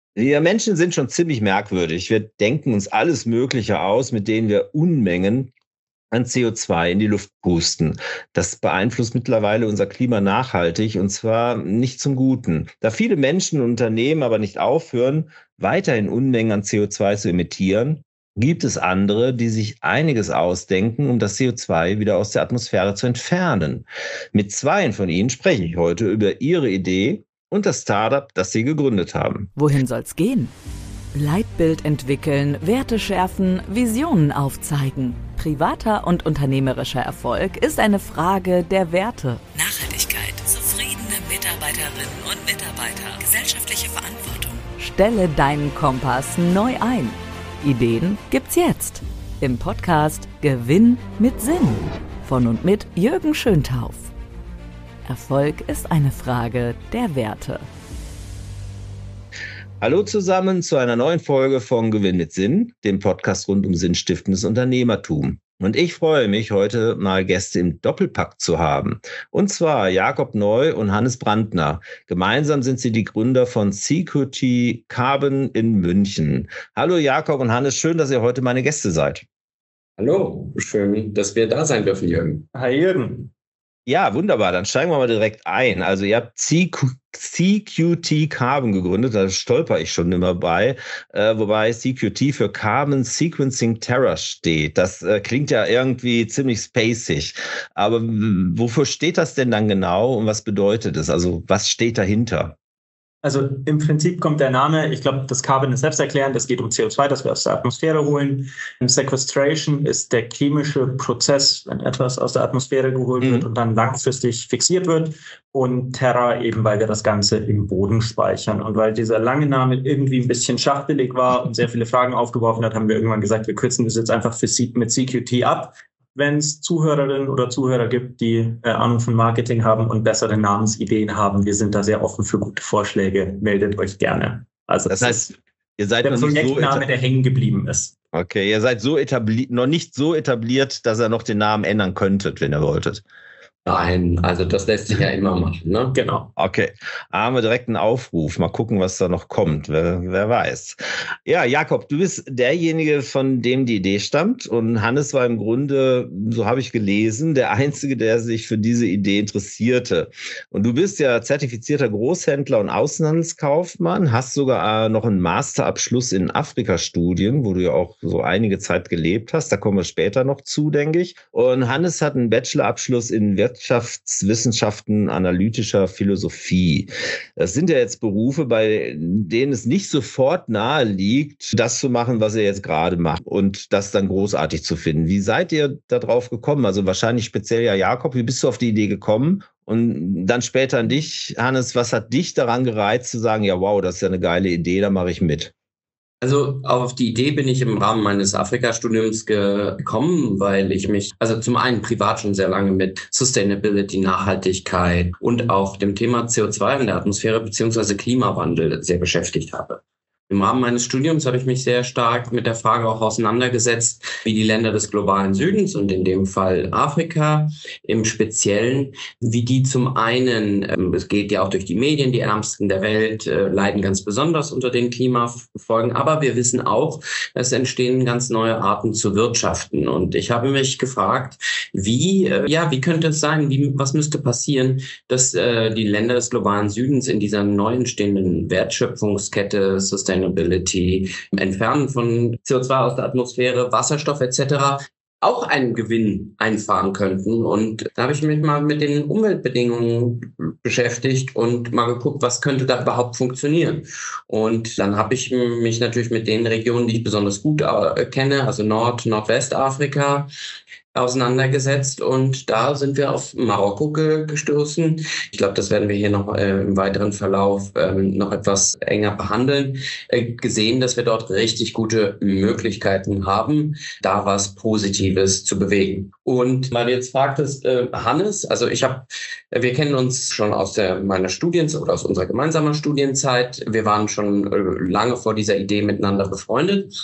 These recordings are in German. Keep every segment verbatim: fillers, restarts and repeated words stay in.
Wir Menschen sind schon ziemlich merkwürdig. Wir denken uns alles Mögliche aus, mit denen wir Unmengen an C O zwei in die Luft pusten. Das beeinflusst mittlerweile unser Klima nachhaltig und zwar nicht zum Guten. Da viele Menschen und Unternehmen aber nicht aufhören, weiterhin Unmengen an C O zwei zu emittieren, gibt es andere, die sich einiges ausdenken, um das C O zwei wieder aus der Atmosphäre zu entfernen. Mit zweien von ihnen spreche ich heute über ihre Idee und das Startup, das sie gegründet haben. Wohin soll's gehen? Leitbild entwickeln, Werte schärfen, Visionen aufzeigen. Privater und unternehmerischer Erfolg ist eine Frage der Werte. Nachhaltigkeit, zufriedene Mitarbeiterinnen und Mitarbeiter, gesellschaftliche Verantwortung. Stelle deinen Kompass neu ein. Ideen gibt's jetzt im Podcast Gewinn mit Sinn von und mit Jürgen Schöntauf. Erfolg ist eine Frage der Werte. Hallo zusammen zu einer neuen Folge von Gewinn mit Sinn, dem Podcast rund um sinnstiftendes Unternehmertum. Und ich freue mich, heute mal Gäste im Doppelpack zu haben. Und zwar Jakob Neu und Hannes Brandner. Gemeinsam sind sie die Gründer von C Q T Carbon in München. Hallo Jakob und Hannes, schön, dass ihr heute meine Gäste seid. Hallo, schön, dass wir da sein dürfen, Jürgen. Hi Jürgen. Ja, wunderbar. Dann steigen wir mal direkt ein. Also ihr habt C Q T Carbon gegründet, da stolper ich schon immer bei, äh, wobei C Q T für Carbon Sequencing Terra steht. Das äh, klingt ja irgendwie ziemlich spacig. Aber wofür steht das denn dann genau und was bedeutet es? Also was steht dahinter? Also im Prinzip kommt der Name, ich glaube, das Carbon ist selbsterklärend, es geht um C O zwei, das wir aus der Atmosphäre holen. Sequestration ist der chemische Prozess, wenn etwas aus der Atmosphäre geholt mhm. wird und dann langfristig fixiert wird. Und Terra eben, weil wir das Ganze im Boden speichern. Und weil dieser lange Name irgendwie ein bisschen schachtelig war und sehr viele Fragen aufgeworfen hat, haben wir irgendwann gesagt, wir kürzen das jetzt einfach für C- mit C Q T ab. Wenn es Zuhörerinnen oder Zuhörer gibt, die äh, Ahnung von Marketing haben und bessere Namensideen haben, wir sind da sehr offen für gute Vorschläge. Meldet euch gerne. Also das heißt, ihr seid der noch nicht Projektname, so der hängen geblieben ist. Okay, ihr seid so etabliert, noch nicht so etabliert, dass ihr noch den Namen ändern könntet, wenn ihr wolltet. Nein, also das lässt sich ja immer machen, ne? Genau. Okay, haben wir direkt einen Aufruf. Mal gucken, was da noch kommt. Wer, wer weiß. Ja, Jakob, du bist derjenige, von dem die Idee stammt. Und Hannes war im Grunde, so habe ich gelesen, der Einzige, der sich für diese Idee interessierte. Und du bist ja zertifizierter Großhändler und Außenhandelskaufmann, hast sogar noch einen Masterabschluss in Afrika-Studien, wo du ja auch so einige Zeit gelebt hast. Da kommen wir später noch zu, denke ich. Und Hannes hat einen Bachelorabschluss in Wirtschaftswissenschaften, analytischer Philosophie. Das sind ja jetzt Berufe, bei denen es nicht sofort nahe liegt, das zu machen, was ihr jetzt gerade macht und das dann großartig zu finden. Wie seid ihr da drauf gekommen? Also wahrscheinlich speziell ja Jakob, wie bist du auf die Idee gekommen? Und dann später an dich, Hannes, was hat dich daran gereizt zu sagen, ja wow, das ist ja eine geile Idee, da mache ich mit? Also auf die Idee bin ich im Rahmen meines Afrika-Studiums gekommen, weil ich mich also zum einen privat schon sehr lange mit Sustainability, Nachhaltigkeit und auch dem Thema C O zwei in der Atmosphäre beziehungsweise Klimawandel sehr beschäftigt habe. Im Rahmen meines Studiums habe ich mich sehr stark mit der Frage auch auseinandergesetzt, wie die Länder des globalen Südens und in dem Fall Afrika im Speziellen, wie die zum einen, es geht ja auch durch die Medien, die Ärmsten der Welt leiden ganz besonders unter den Klimafolgen, aber wir wissen auch, es entstehen ganz neue Arten zu wirtschaften. Und ich habe mich gefragt, wie, ja, wie könnte es sein, wie, was müsste passieren, dass die Länder des globalen Südens in dieser neu entstehenden Wertschöpfungskette, Sustainability, Entfernen von C O zwei aus der Atmosphäre, Wasserstoff et cetera auch einen Gewinn einfahren könnten. Und da habe ich mich mal mit den Umweltbedingungen beschäftigt und mal geguckt, was könnte da überhaupt funktionieren. Und dann habe ich mich natürlich mit den Regionen, die ich besonders gut kenne, also Nord-, Nordwestafrika, auseinandergesetzt und da sind wir auf Marokko ge- gestoßen. Ich glaube, das werden wir hier noch äh, im weiteren Verlauf ähm, noch etwas enger behandeln. Äh, gesehen, dass wir dort richtig gute Möglichkeiten haben, da was Positives zu bewegen. Und weil du jetzt fragtest, äh, Hannes, also ich habe, äh, wir kennen uns schon aus der meiner Studienzeit oder aus unserer gemeinsamen Studienzeit. Wir waren schon äh, lange vor dieser Idee miteinander befreundet.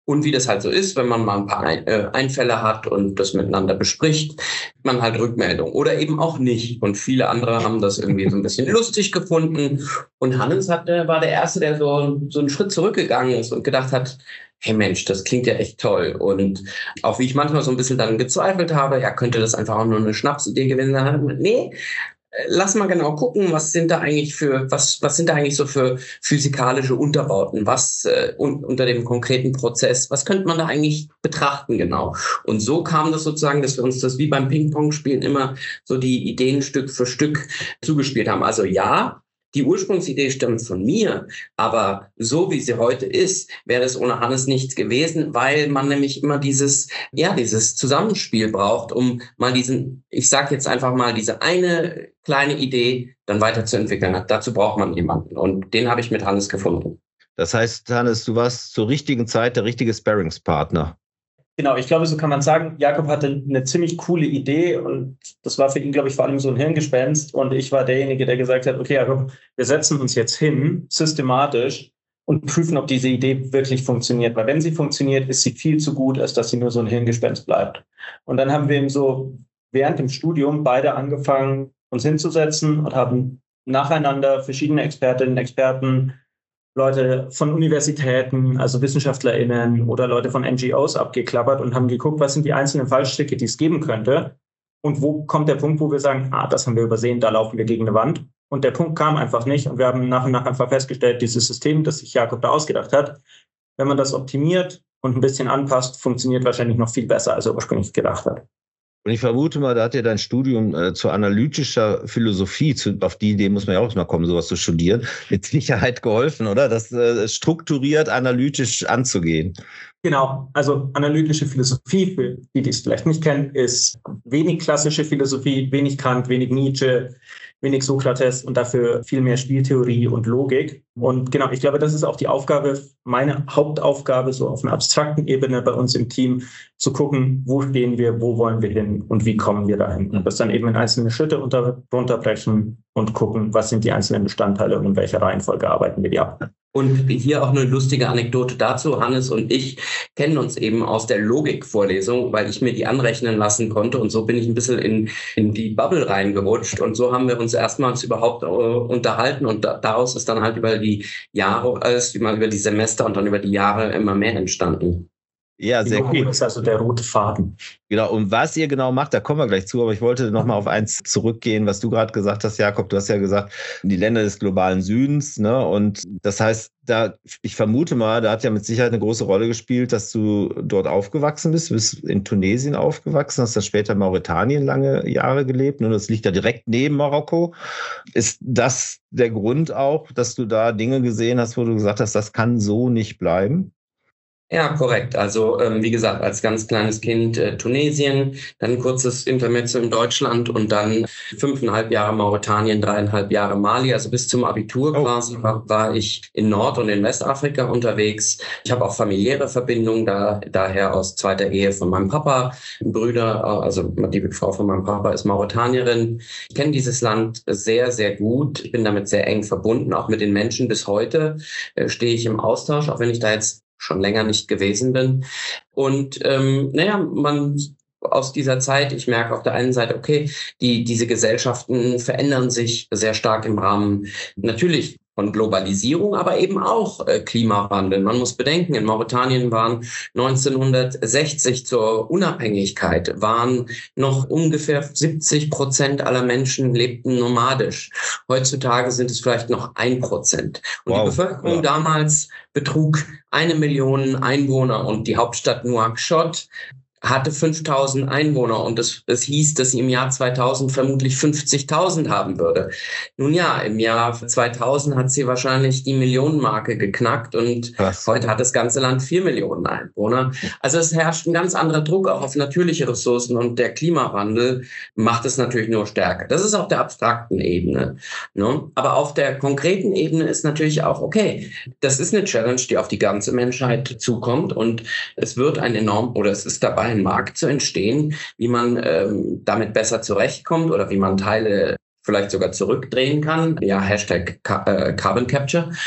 Und wie das halt so ist, wenn man mal ein paar Einfälle hat und das miteinander bespricht, man halt Rückmeldung oder eben auch nicht. Und viele andere haben das irgendwie so ein bisschen lustig gefunden. Und Hannes hat, war der Erste, der so, so einen Schritt zurückgegangen ist und gedacht hat, hey Mensch, das klingt ja echt toll. Und auch wie ich manchmal so ein bisschen dann gezweifelt habe, ja, könnte das einfach auch nur eine Schnapsidee gewesen sein? Nee. Lass mal genau gucken, was sind da eigentlich für, was, was sind da eigentlich so für physikalische Unterbauten, was äh, un, unter dem konkreten Prozess, was könnte man da eigentlich betrachten genau? Und so kam das sozusagen, dass wir uns das wie beim Ping-Pong-Spielen immer so die Ideen Stück für Stück zugespielt haben. Also ja, die Ursprungsidee stammt von mir, aber so wie sie heute ist, wäre es ohne Hannes nichts gewesen, weil man nämlich immer dieses, ja, dieses Zusammenspiel braucht, um mal diesen, ich sag jetzt einfach mal, diese eine kleine Idee dann weiterzuentwickeln. Dazu braucht man jemanden und den habe ich mit Hannes gefunden. Das heißt, Hannes, du warst zur richtigen Zeit der richtige Sparringspartner. Genau, ich glaube, so kann man sagen, Jakob hatte eine ziemlich coole Idee und das war für ihn, glaube ich, vor allem so ein Hirngespinst und ich war derjenige, der gesagt hat, okay, Jakob, wir setzen uns jetzt hin, systematisch und prüfen, ob diese Idee wirklich funktioniert, weil wenn sie funktioniert, ist sie viel zu gut, als dass sie nur so ein Hirngespinst bleibt. Und dann haben wir eben so während dem Studium beide angefangen, uns hinzusetzen und haben nacheinander verschiedene Expertinnen, Experten, Leute von Universitäten, also WissenschaftlerInnen oder Leute von N G Os abgeklappert und haben geguckt, was sind die einzelnen Fallstricke, die es geben könnte und wo kommt der Punkt, wo wir sagen, ah, das haben wir übersehen, da laufen wir gegen eine Wand. Und der Punkt kam einfach nicht und wir haben nach und nach einfach festgestellt, dieses System, das sich Jakob da ausgedacht hat, wenn man das optimiert und ein bisschen anpasst, funktioniert wahrscheinlich noch viel besser, als er ursprünglich gedacht hat. Und ich vermute mal, da hat dir dein Studium äh, zur analytischer Philosophie, zu, auf die Idee muss man ja auch mal kommen, sowas zu studieren, mit Sicherheit geholfen, oder? Das äh, strukturiert, analytisch anzugehen. Genau, also analytische Philosophie, für die, die es vielleicht nicht kennen, ist wenig klassische Philosophie, wenig Kant, wenig Nietzsche, wenig Sokrates und dafür viel mehr Spieltheorie und Logik. Und genau, ich glaube, das ist auch die Aufgabe, meine Hauptaufgabe, so auf einer abstrakten Ebene bei uns im Team, zu gucken, wo stehen wir, wo wollen wir hin und wie kommen wir dahin. Und das dann eben in einzelne Schritte unter, runterbrechen und gucken, was sind die einzelnen Bestandteile und in welcher Reihenfolge arbeiten wir die ab. Und hier auch eine lustige Anekdote dazu. Hannes und ich kennen uns eben aus der Logikvorlesung, weil ich mir die anrechnen lassen konnte. Und so bin ich ein bisschen in, in die Bubble reingerutscht. Und so haben wir uns erstmals überhaupt äh, unterhalten. Und da, daraus ist dann halt über die Jahre, äh, über die Semester und dann über die Jahre immer mehr entstanden. Ja, sehr cool. gut. Das ist also der rote Faden. Genau, und was ihr genau macht, da kommen wir gleich zu, aber ich wollte nochmal auf eins zurückgehen, was du gerade gesagt hast, Jakob. Du hast ja gesagt, die Länder des globalen Südens, ne? Und das heißt, da, ich vermute mal, da hat ja mit Sicherheit eine große Rolle gespielt, dass du dort aufgewachsen bist, du bist in Tunesien aufgewachsen, hast dann später in Mauretanien lange Jahre gelebt, und das liegt ja direkt neben Marokko. Ist das der Grund auch, dass du da Dinge gesehen hast, wo du gesagt hast, das kann so nicht bleiben? Ja, korrekt. Also ähm, wie gesagt, als ganz kleines Kind äh, Tunesien, dann ein kurzes Intermezzo in Deutschland und dann fünfeinhalb Jahre Mauretanien, dreieinhalb Jahre Mali. Also bis zum Abitur oh. quasi war, war ich in Nord- und in Westafrika unterwegs. Ich habe auch familiäre Verbindungen, da, daher aus zweiter Ehe von meinem Papa, Brüder, also die Frau von meinem Papa ist Mauretanierin. Ich kenne dieses Land sehr, sehr gut. Ich bin damit sehr eng verbunden, auch mit den Menschen. Bis heute äh, stehe ich im Austausch, auch wenn ich da jetzt schon länger nicht gewesen bin. Und ähm, naja, man aus dieser Zeit, ich merke auf der einen Seite, okay, die diese Gesellschaften verändern sich sehr stark im Rahmen natürlich von Globalisierung, aber eben auch äh, Klimawandel. Man muss bedenken, in Mauretanien waren neunzehnhundertsechzig zur Unabhängigkeit, waren noch ungefähr siebzig Prozent aller Menschen lebten nomadisch. Heutzutage sind es vielleicht noch ein Prozent. Und wow. die Bevölkerung ja. damals betrug eine Million Einwohner und die Hauptstadt Nouakchott hatte fünftausend Einwohner und es, es hieß, dass sie im Jahr zweitausend vermutlich fünfzigtausend haben würde. Nun ja, im Jahr zweitausend hat sie wahrscheinlich die Millionenmarke geknackt und Krass. Heute hat das ganze Land vier Millionen Einwohner. Also es herrscht ein ganz anderer Druck auch auf natürliche Ressourcen und der Klimawandel macht es natürlich nur stärker. Das ist auf der abstrakten Ebene. Ne? Aber auf der konkreten Ebene ist natürlich auch, okay, das ist eine Challenge, die auf die ganze Menschheit zukommt und es wird ein enorm, oder es ist dabei, ein Markt zu entstehen, wie man ähm, damit besser zurechtkommt oder wie man Teile vielleicht sogar zurückdrehen kann. Ja, Hashtag Ca- äh, Carbon Capture.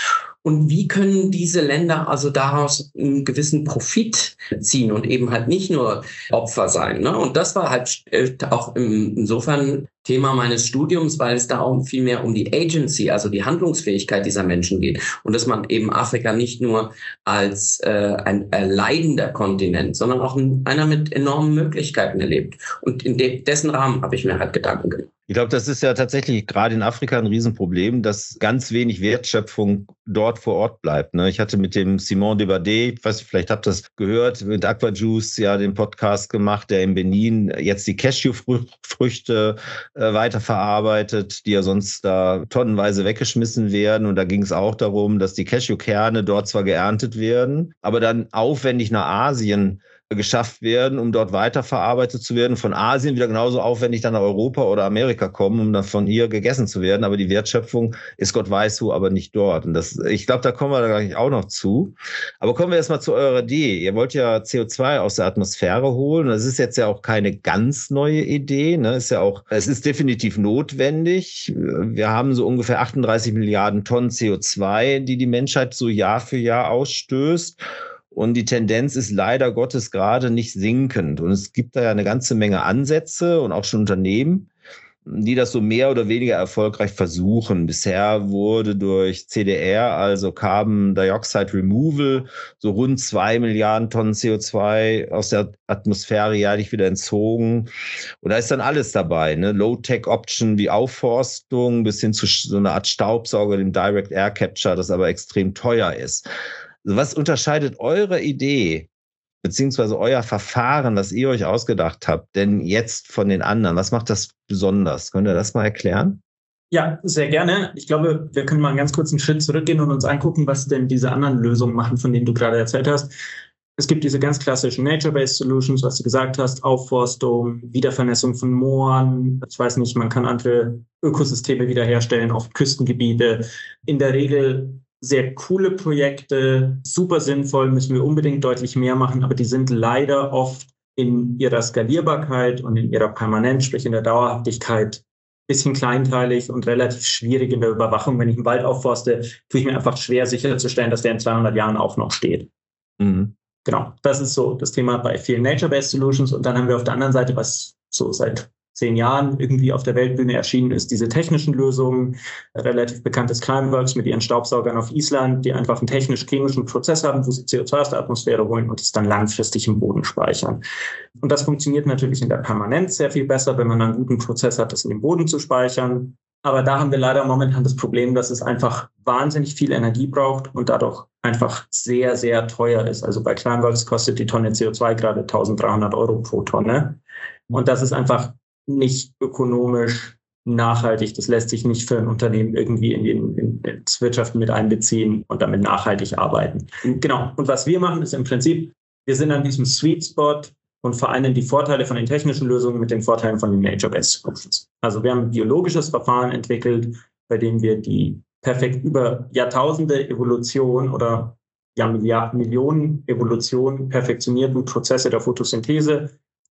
Und wie können diese Länder also daraus einen gewissen Profit ziehen und eben halt nicht nur Opfer sein, ne? Und das war halt auch insofern Thema meines Studiums, weil es da auch viel mehr um die Agency, also die Handlungsfähigkeit dieser Menschen geht. Und dass man eben Afrika nicht nur als äh, ein erleidender Kontinent, sondern auch ein, einer mit enormen Möglichkeiten erlebt. Und in de- dessen Rahmen habe ich mir halt Gedanken gemacht. Ich glaube, das ist ja tatsächlich gerade in Afrika ein Riesenproblem, dass ganz wenig Wertschöpfung dort vor Ort bleibt. Ne? Ich hatte mit dem Simon Debadé, ich weiß nicht, vielleicht habt ihr das gehört, mit Aquajuice ja den Podcast gemacht, der in Benin jetzt die Cashewfrüchte äh, weiterverarbeitet, die ja sonst da tonnenweise weggeschmissen werden. Und da ging es auch darum, dass die Cashewkerne dort zwar geerntet werden, aber dann aufwendig nach Asien geschafft werden, um dort weiterverarbeitet zu werden, von Asien wieder genauso aufwendig dann nach Europa oder Amerika kommen, um dann von hier gegessen zu werden. Aber die Wertschöpfung ist Gott weiß wo, aber nicht dort. Und das, ich glaube, da kommen wir da gleich auch noch zu. Aber kommen wir erstmal zu eurer Idee. Ihr wollt ja C O zwei aus der Atmosphäre holen. Das ist jetzt ja auch keine ganz neue Idee. Ne? Ist ja auch, es ist definitiv notwendig. Wir haben so ungefähr achtunddreißig Milliarden Tonnen C O zwei, die die Menschheit so Jahr für Jahr ausstößt. Und die Tendenz ist leider Gottes gerade nicht sinkend. Und es gibt da ja eine ganze Menge Ansätze und auch schon Unternehmen, die das so mehr oder weniger erfolgreich versuchen. Bisher wurde durch C D R, also Carbon Dioxide Removal, so rund zwei Milliarden Tonnen C O zwei aus der Atmosphäre jährlich wieder entzogen. Und da ist dann alles dabei, ne? Low-Tech-Option wie Aufforstung bis hin zu so einer Art Staubsauger, dem Direct Air Capture, das aber extrem teuer ist. Was unterscheidet eure Idee beziehungsweise euer Verfahren, das ihr euch ausgedacht habt, denn jetzt von den anderen? Was macht das besonders? Könnt ihr das mal erklären? Ja, sehr gerne. Ich glaube, wir können mal einen ganz kurzen Schritt zurückgehen und uns angucken, was denn diese anderen Lösungen machen, von denen du gerade erzählt hast. Es gibt diese ganz klassischen Nature-Based Solutions, was du gesagt hast, Aufforstung, Wiedervernässung von Mooren. Ich weiß nicht, man kann andere Ökosysteme wiederherstellen, auch Küstengebiete. In der Regel sehr coole Projekte, super sinnvoll, müssen wir unbedingt deutlich mehr machen, aber die sind leider oft in ihrer Skalierbarkeit und in ihrer Permanenz, sprich in der Dauerhaftigkeit, ein bisschen kleinteilig und relativ schwierig in der Überwachung. Wenn ich einen Wald aufforste, tue ich mir einfach schwer sicherzustellen, dass der in zweihundert Jahren auch noch steht. Mhm. Genau, das ist so das Thema bei vielen Nature-Based Solutions. Und dann haben wir auf der anderen Seite, was so seit zehn Jahren irgendwie auf der Weltbühne erschienen ist, diese technischen Lösungen, relativ bekanntes Climeworks mit ihren Staubsaugern auf Island, die einfach einen technisch-chemischen Prozess haben, wo sie C O zwei aus der Atmosphäre holen und es dann langfristig im Boden speichern. Und das funktioniert natürlich in der Permanenz sehr viel besser, wenn man einen guten Prozess hat, das in den Boden zu speichern. Aber da haben wir leider momentan das Problem, dass es einfach wahnsinnig viel Energie braucht und dadurch einfach sehr, sehr teuer ist. Also bei Climeworks kostet die Tonne C O zwei gerade eintausenddreihundert Euro pro Tonne. Und das ist einfach nicht ökonomisch nachhaltig. Das lässt sich nicht für ein Unternehmen irgendwie in, den, in, ins Wirtschaften mit einbeziehen und damit nachhaltig arbeiten. Genau. Und was wir machen, ist im Prinzip, wir sind an diesem Sweet Spot und vereinen die Vorteile von den technischen Lösungen mit den Vorteilen von den Nature-Based Solutions. Also wir haben ein biologisches Verfahren entwickelt, bei dem wir die perfekt über Jahrtausende Evolution oder ja, Milliarden, Millionen Evolution perfektionierten Prozesse der Photosynthese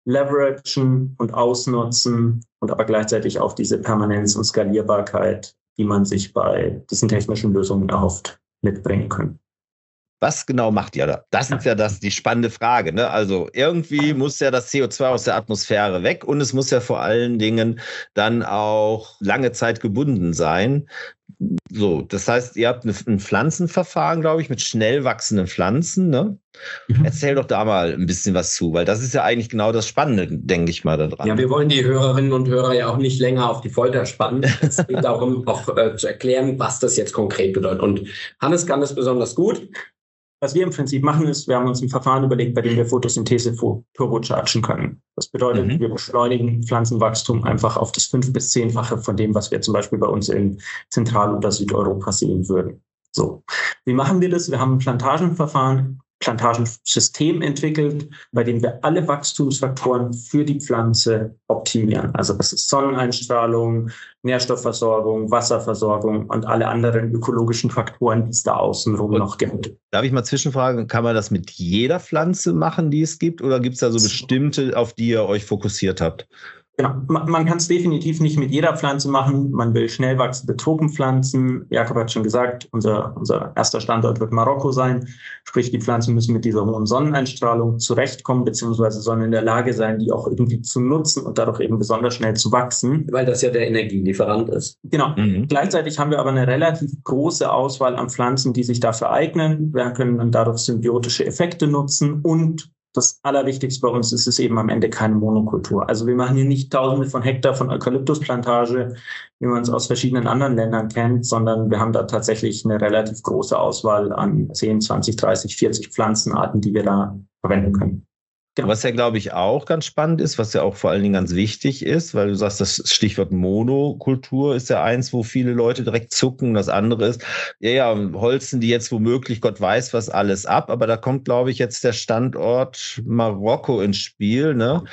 leveragen und ausnutzen und aber gleichzeitig auch diese Permanenz und Skalierbarkeit, die man sich bei diesen technischen Lösungen erhofft, mitbringen können. Was genau macht ihr da? Das ist ja das, die spannende Frage. Ne? Also irgendwie muss ja das C O zwei aus der Atmosphäre weg und es muss ja vor allen Dingen dann auch lange Zeit gebunden sein. So, das heißt, ihr habt ein Pflanzenverfahren, glaube ich, mit schnell wachsenden Pflanzen. Ne? Mhm. Erzähl doch da mal ein bisschen was zu, weil das ist ja eigentlich genau das Spannende, denke ich mal, daran. Ja, wir wollen die Hörerinnen und Hörer ja auch nicht länger auf die Folter spannen. Es geht darum, auch äh, zu erklären, was das jetzt konkret bedeutet. Und Hannes kann das besonders gut. Was wir im Prinzip machen, ist, wir haben uns ein Verfahren überlegt, bei dem wir Photosynthese turbochargen können. Das bedeutet, mhm. wir beschleunigen Pflanzenwachstum einfach auf das fünf- bis zehnfache von dem, was wir zum Beispiel bei uns in Zentral- oder Südeuropa sehen würden. So. Wie machen wir das? Wir haben ein Plantagenverfahren, Plantagensystem entwickelt, bei dem wir alle Wachstumsfaktoren für die Pflanze optimieren. Also das ist Sonneneinstrahlung, Nährstoffversorgung, Wasserversorgung und alle anderen ökologischen Faktoren, die es da außenrum und noch gibt. Darf ich mal zwischenfragen, kann man das mit jeder Pflanze machen, die es gibt? Oder gibt es da so bestimmte, auf die ihr euch fokussiert habt? Genau, man, man kann es definitiv nicht mit jeder Pflanze machen. Man will schnell wachsende Tropenpflanzen. Jakob hat schon gesagt, unser, unser erster Standort wird Marokko sein. Sprich, die Pflanzen müssen mit dieser hohen Sonneneinstrahlung zurechtkommen, beziehungsweise sollen in der Lage sein, die auch irgendwie zu nutzen und dadurch eben besonders schnell zu wachsen. Weil das ja der Energielieferant ist. Genau. Mhm. Gleichzeitig haben wir aber eine relativ große Auswahl an Pflanzen, die sich dafür eignen. Wir können dann dadurch symbiotische Effekte nutzen und das Allerwichtigste bei uns ist es eben am Ende keine Monokultur. Also wir machen hier nicht tausende von Hektar von Eukalyptusplantage, wie man es aus verschiedenen anderen Ländern kennt, sondern wir haben da tatsächlich eine relativ große Auswahl an zehn, zwanzig, dreißig, vierzig Pflanzenarten, die wir da verwenden können. Genau. Was ja, glaube ich, auch ganz spannend ist, was ja auch vor allen Dingen ganz wichtig ist, weil du sagst, das Stichwort Monokultur ist ja eins, wo viele Leute direkt zucken. Das andere ist, ja, ja, holzen die jetzt womöglich, Gott weiß was alles ab. Aber da kommt, glaube ich, jetzt der Standort Marokko ins Spiel, ne?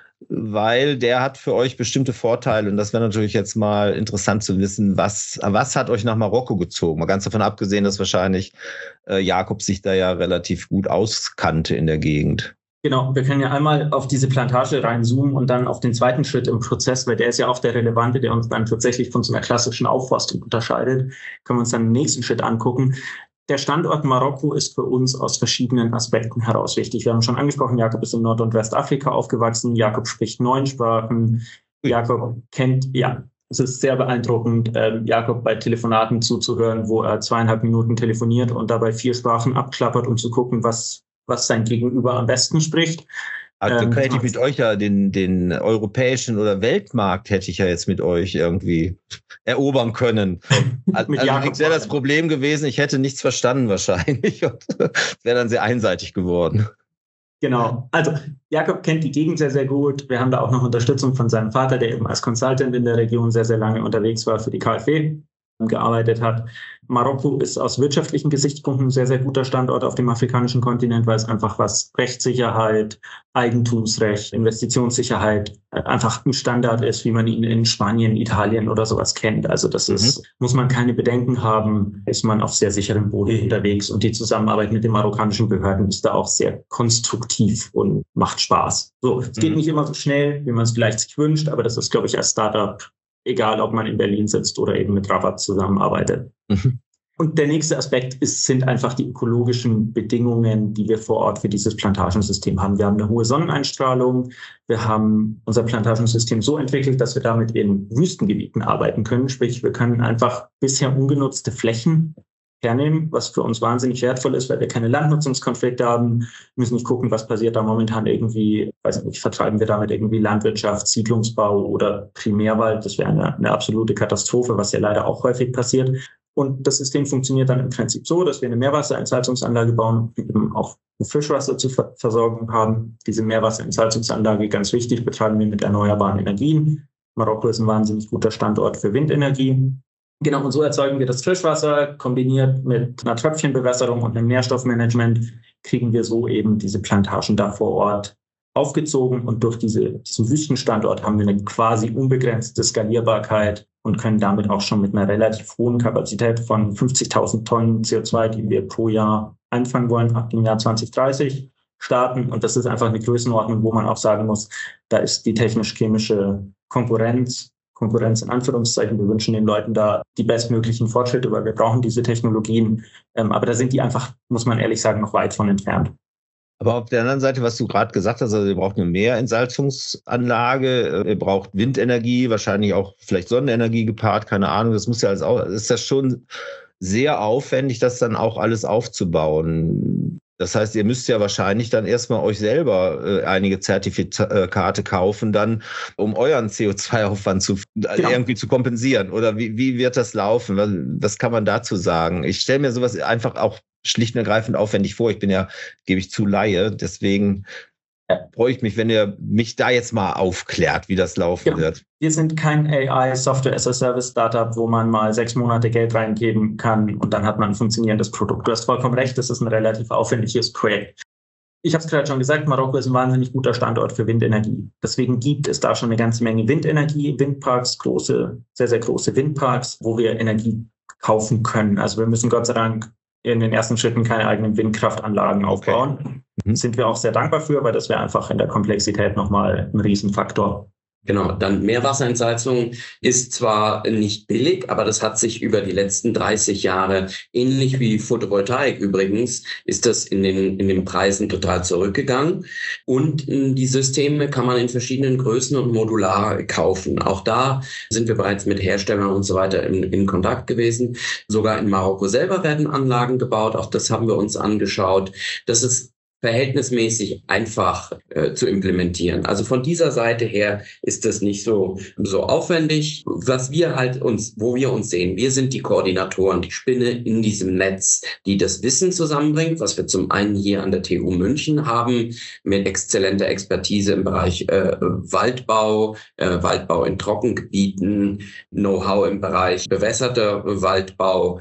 Weil der hat für euch bestimmte Vorteile. Und das wäre natürlich jetzt mal interessant zu wissen, was, was hat euch nach Marokko gezogen? Mal ganz davon abgesehen, dass wahrscheinlich äh, Jakob sich da ja relativ gut auskannte in der Gegend. Genau, wir können ja einmal auf diese Plantage reinzoomen und dann auf den zweiten Schritt im Prozess, weil der ist ja auch der relevante, der uns dann tatsächlich von so einer klassischen Aufforstung unterscheidet. Können wir uns dann im nächsten Schritt angucken. Der Standort Marokko ist für uns aus verschiedenen Aspekten heraus wichtig. Wir haben schon angesprochen, Jakob ist in Nord- und Westafrika aufgewachsen. Jakob spricht neun Sprachen. Jakob kennt, ja, es ist sehr beeindruckend, äh, Jakob bei Telefonaten zuzuhören, wo er zweieinhalb Minuten telefoniert und dabei vier Sprachen abklappert, um zu gucken, was was sein Gegenüber am besten spricht. Also ähm, hätte ich mit euch ja den, den europäischen oder Weltmarkt hätte ich ja jetzt mit euch irgendwie erobern können. Also es wäre das Problem gewesen, ich hätte nichts verstanden wahrscheinlich und es wäre dann sehr einseitig geworden. Genau, also Jakob kennt die Gegend sehr, sehr gut. Wir haben da auch noch Unterstützung von seinem Vater, der eben als Consultant in der Region sehr, sehr lange unterwegs war für die KfW. Gearbeitet hat. Marokko ist aus wirtschaftlichen Gesichtspunkten ein sehr, sehr guter Standort auf dem afrikanischen Kontinent, weil es einfach was Rechtssicherheit, Eigentumsrecht, Investitionssicherheit einfach ein Standard ist, wie man ihn in Spanien, Italien oder sowas kennt. Also das mhm. ist, muss man keine Bedenken haben, ist man auf sehr sicherem Boden unterwegs und die Zusammenarbeit mit den marokkanischen Behörden ist da auch sehr konstruktiv und macht Spaß. So, es geht mhm. nicht immer so schnell, wie man es vielleicht sich wünscht, aber das ist, glaube ich, als Startup egal, ob man in Berlin sitzt oder eben mit Rabat zusammenarbeitet. Mhm. Und der nächste Aspekt ist, sind einfach die ökologischen Bedingungen, die wir vor Ort für dieses Plantagensystem haben. Wir haben eine hohe Sonneneinstrahlung. Wir haben unser Plantagensystem so entwickelt, dass wir damit in Wüstengebieten arbeiten können. Sprich, wir können einfach bisher ungenutzte Flächen hernehmen, was für uns wahnsinnig wertvoll ist, weil wir keine Landnutzungskonflikte haben. Wir müssen nicht gucken, was passiert da momentan irgendwie, weiß nicht, vertreiben wir damit irgendwie Landwirtschaft, Siedlungsbau oder Primärwald. Das wäre eine, eine absolute Katastrophe, was ja leider auch häufig passiert. Und das System funktioniert dann im Prinzip so, dass wir eine Meerwasserentsalzungsanlage bauen, die eben auch Fischwasser zur Ver- Versorgung haben. Diese Meerwasserentsalzungsanlage, ganz wichtig, betreiben wir mit erneuerbaren Energien. Marokko ist ein wahnsinnig guter Standort für Windenergie. Genau, und so erzeugen wir das Frischwasser, kombiniert mit einer Tröpfchenbewässerung und einem Nährstoffmanagement, kriegen wir so eben diese Plantagen da vor Ort aufgezogen. Und durch diese, diesen Wüstenstandort haben wir eine quasi unbegrenzte Skalierbarkeit und können damit auch schon mit einer relativ hohen Kapazität von fünfzigtausend Tonnen C O zwei, die wir pro Jahr einfangen wollen, ab dem Jahr zwanzig dreißig starten. Und das ist einfach eine Größenordnung, wo man auch sagen muss, da ist die technisch-chemische Konkurrenz, Konkurrenz in Anführungszeichen. Wir wünschen den Leuten da die bestmöglichen Fortschritte, weil wir brauchen diese Technologien. Ähm, aber da sind die einfach, muss man ehrlich sagen, noch weit von entfernt. Aber auf der anderen Seite, was du gerade gesagt hast, also ihr braucht eine Meerentsalzungsanlage, ihr braucht Windenergie, wahrscheinlich auch vielleicht Sonnenenergie gepaart, keine Ahnung. Das muss ja alles auch, ist das schon sehr aufwendig, das dann auch alles aufzubauen. Das heißt, ihr müsst ja wahrscheinlich dann erstmal euch selber äh, einige Zertifikate kaufen, dann, um euren C O zwei Aufwand zu, genau. irgendwie zu kompensieren. Oder wie, wie wird das laufen? Was, was kann man dazu sagen? Ich stelle mir sowas einfach auch schlicht und ergreifend aufwendig vor. Ich bin ja, gebe ich zu, Laie. Deswegen freue ich mich, wenn ihr mich da jetzt mal aufklärt, wie das laufen ja. wird. Wir sind kein A I Software as a Service Startup, wo man mal sechs Monate Geld reingeben kann und dann hat man ein funktionierendes Produkt. Du hast vollkommen recht, das ist ein relativ aufwendiges Projekt. Ich habe es gerade schon gesagt, Marokko ist ein wahnsinnig guter Standort für Windenergie. Deswegen gibt es da schon eine ganze Menge Windenergie, Windparks, große, sehr, sehr große Windparks, wo wir Energie kaufen können. Also wir müssen Gott sei Dank in den ersten Schritten keine eigenen Windkraftanlagen aufbauen. Okay. Mhm. Sind wir auch sehr dankbar für, weil das wäre einfach in der Komplexität nochmal ein Riesenfaktor. Genau, dann Meerwasserentsalzung ist zwar nicht billig, aber das hat sich über die letzten dreißig Jahre, ähnlich wie Photovoltaik übrigens, ist das in den, in den Preisen total zurückgegangen. Und die Systeme kann man in verschiedenen Größen und modular kaufen. Auch da sind wir bereits mit Herstellern und so weiter in, in Kontakt gewesen. Sogar in Marokko selber werden Anlagen gebaut. Auch das haben wir uns angeschaut. Das ist verhältnismäßig einfach äh, zu implementieren. Also von dieser Seite her ist das nicht so so aufwendig. Was wir halt uns, wo wir uns sehen, wir sind die Koordinatoren, die Spinne in diesem Netz, die das Wissen zusammenbringt, was wir zum einen hier an der T U München haben, mit exzellenter Expertise im Bereich äh, Waldbau, äh, Waldbau in Trockengebieten, Know-how im Bereich bewässerter Waldbau,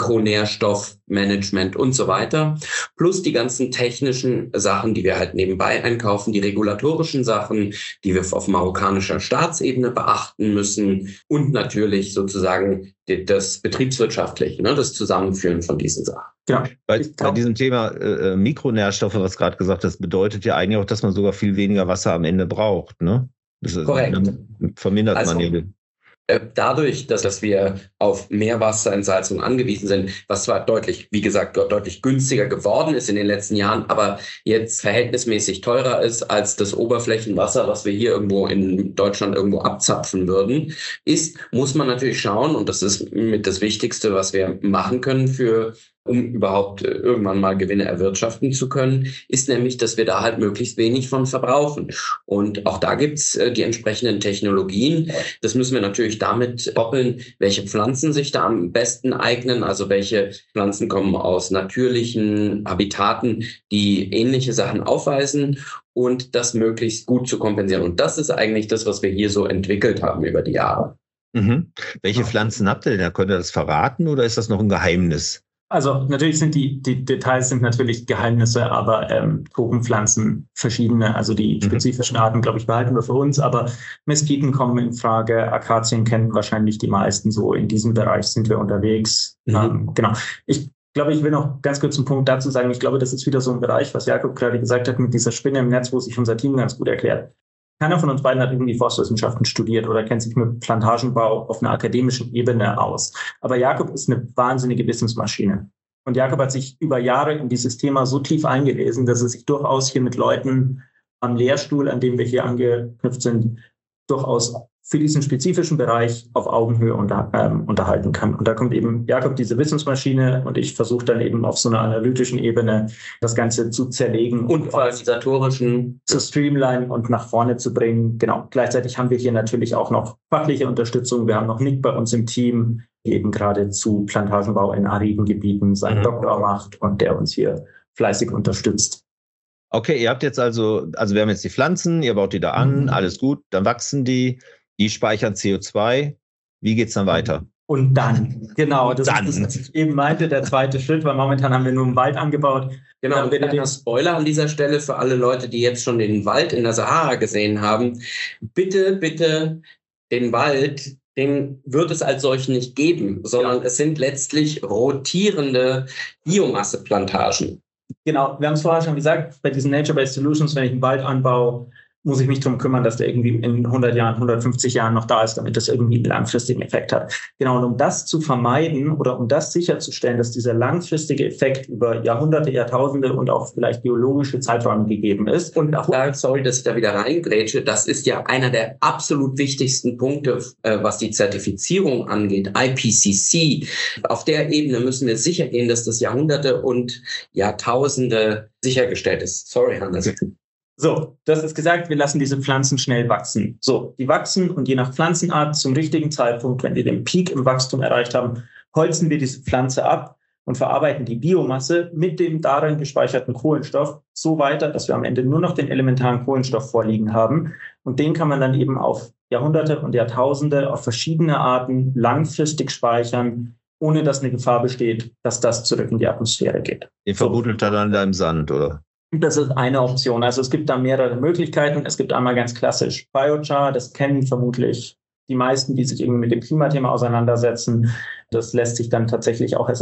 Mikronährstoffmanagement und so weiter, plus die ganzen technischen Sachen, die wir halt nebenbei einkaufen, die regulatorischen Sachen, die wir auf marokkanischer Staatsebene beachten müssen und natürlich sozusagen das Betriebswirtschaftliche, ne, das Zusammenführen von diesen Sachen. Ja, bei, bei diesem Thema äh, Mikronährstoffe, was gerade gesagt hast, bedeutet ja eigentlich auch, dass man sogar viel weniger Wasser am Ende braucht, ne? Das ist, korrekt. Dann vermindert also, man eben. Dadurch, dass, dass wir auf Meerwasserentsalzung angewiesen sind, was zwar deutlich, wie gesagt, deutlich günstiger geworden ist in den letzten Jahren, aber jetzt verhältnismäßig teurer ist als das Oberflächenwasser, was wir hier irgendwo in Deutschland irgendwo abzapfen würden, ist, muss man natürlich schauen, und das ist mit das Wichtigste, was wir machen können für um überhaupt irgendwann mal Gewinne erwirtschaften zu können, ist nämlich, dass wir da halt möglichst wenig von verbrauchen. Und auch da gibt's äh, die entsprechenden Technologien. Das müssen wir natürlich damit koppeln, welche Pflanzen sich da am besten eignen, also welche Pflanzen kommen aus natürlichen Habitaten, die ähnliche Sachen aufweisen und das möglichst gut zu kompensieren. Und das ist eigentlich das, was wir hier so entwickelt haben über die Jahre. Mhm. Welche Pflanzen habt ihr denn da? Könnt ihr das verraten oder ist das noch ein Geheimnis? Also natürlich sind die, die Details sind natürlich Geheimnisse, aber ähm, Tropenpflanzen verschiedene, also die spezifischen Arten, glaube ich, behalten wir für uns, aber Meskiten kommen in Frage, Akazien kennen wahrscheinlich die meisten, so in diesem Bereich sind wir unterwegs. Mhm. Ähm, genau. Ich glaube, ich will noch ganz kurz einen Punkt dazu sagen, ich glaube, das ist wieder so ein Bereich, was Jakob gerade gesagt hat, mit dieser Spinne im Netz, wo sich unser Team ganz gut erklärt. Keiner von uns beiden hat irgendwie Forstwissenschaften studiert oder kennt sich mit Plantagenbau auf einer akademischen Ebene aus. Aber Jakob ist eine wahnsinnige Wissensmaschine. Und Jakob hat sich über Jahre in dieses Thema so tief eingelesen, dass er sich durchaus hier mit Leuten am Lehrstuhl, an dem wir hier angeknüpft sind, durchaus für diesen spezifischen Bereich auf Augenhöhe unter, ähm, unterhalten kann. Und da kommt eben Jakob, diese Wissensmaschine, und ich versuche dann eben auf so einer analytischen Ebene das Ganze zu zerlegen und organisatorischen zu streamlinen und nach vorne zu bringen. Genau. Gleichzeitig haben wir hier natürlich auch noch fachliche Unterstützung. Wir haben noch Nick bei uns im Team, der eben gerade zu Plantagenbau in ariden Gebieten seinen mhm. Doktor macht und der uns hier fleißig unterstützt. Okay, ihr habt jetzt also, also wir haben jetzt die Pflanzen, ihr baut die da an, mhm. alles gut, dann wachsen die. Die speichern C O zwei. Wie geht's dann weiter? Und dann, genau, das dann. ist, was ich eben meinte, der zweite Schritt, weil momentan haben wir nur einen Wald angebaut. Genau, ein kleiner Spoiler an dieser Stelle für alle Leute, die jetzt schon den Wald in der Sahara gesehen haben. Bitte, bitte den Wald, den wird es als solchen nicht geben, sondern ja. es sind letztlich rotierende Biomasseplantagen. Genau, wir haben es vorher schon gesagt, bei diesen Nature-Based Solutions, wenn ich einen Wald anbaue, muss ich mich darum kümmern, dass der irgendwie in hundert Jahren, hundertfünfzig Jahren noch da ist, damit das irgendwie einen langfristigen Effekt hat. Genau, und um das zu vermeiden oder um das sicherzustellen, dass dieser langfristige Effekt über Jahrhunderte, Jahrtausende und auch vielleicht biologische Zeiträume gegeben ist. Und auch da, sorry, dass ich da wieder reingrätsche, das ist ja einer der absolut wichtigsten Punkte, äh, was die Zertifizierung angeht, I P C C. Auf der Ebene müssen wir sicher gehen, dass das Jahrhunderte und Jahrtausende sichergestellt ist. Sorry, Hannes. Okay. So, das ist gesagt, wir lassen diese Pflanzen schnell wachsen. So, die wachsen und je nach Pflanzenart zum richtigen Zeitpunkt, wenn wir den Peak im Wachstum erreicht haben, holzen wir diese Pflanze ab und verarbeiten die Biomasse mit dem darin gespeicherten Kohlenstoff so weiter, dass wir am Ende nur noch den elementaren Kohlenstoff vorliegen haben. Und den kann man dann eben auf Jahrhunderte und Jahrtausende auf verschiedene Arten langfristig speichern, ohne dass eine Gefahr besteht, dass das zurück in die Atmosphäre geht. Ihr verbuddelt so. Dann da im Sand, oder? Das ist eine Option. Also es gibt da mehrere Möglichkeiten. Es gibt einmal ganz klassisch Biochar, das kennen vermutlich die meisten, die sich irgendwie mit dem Klimathema auseinandersetzen. Das lässt sich dann tatsächlich auch erst auf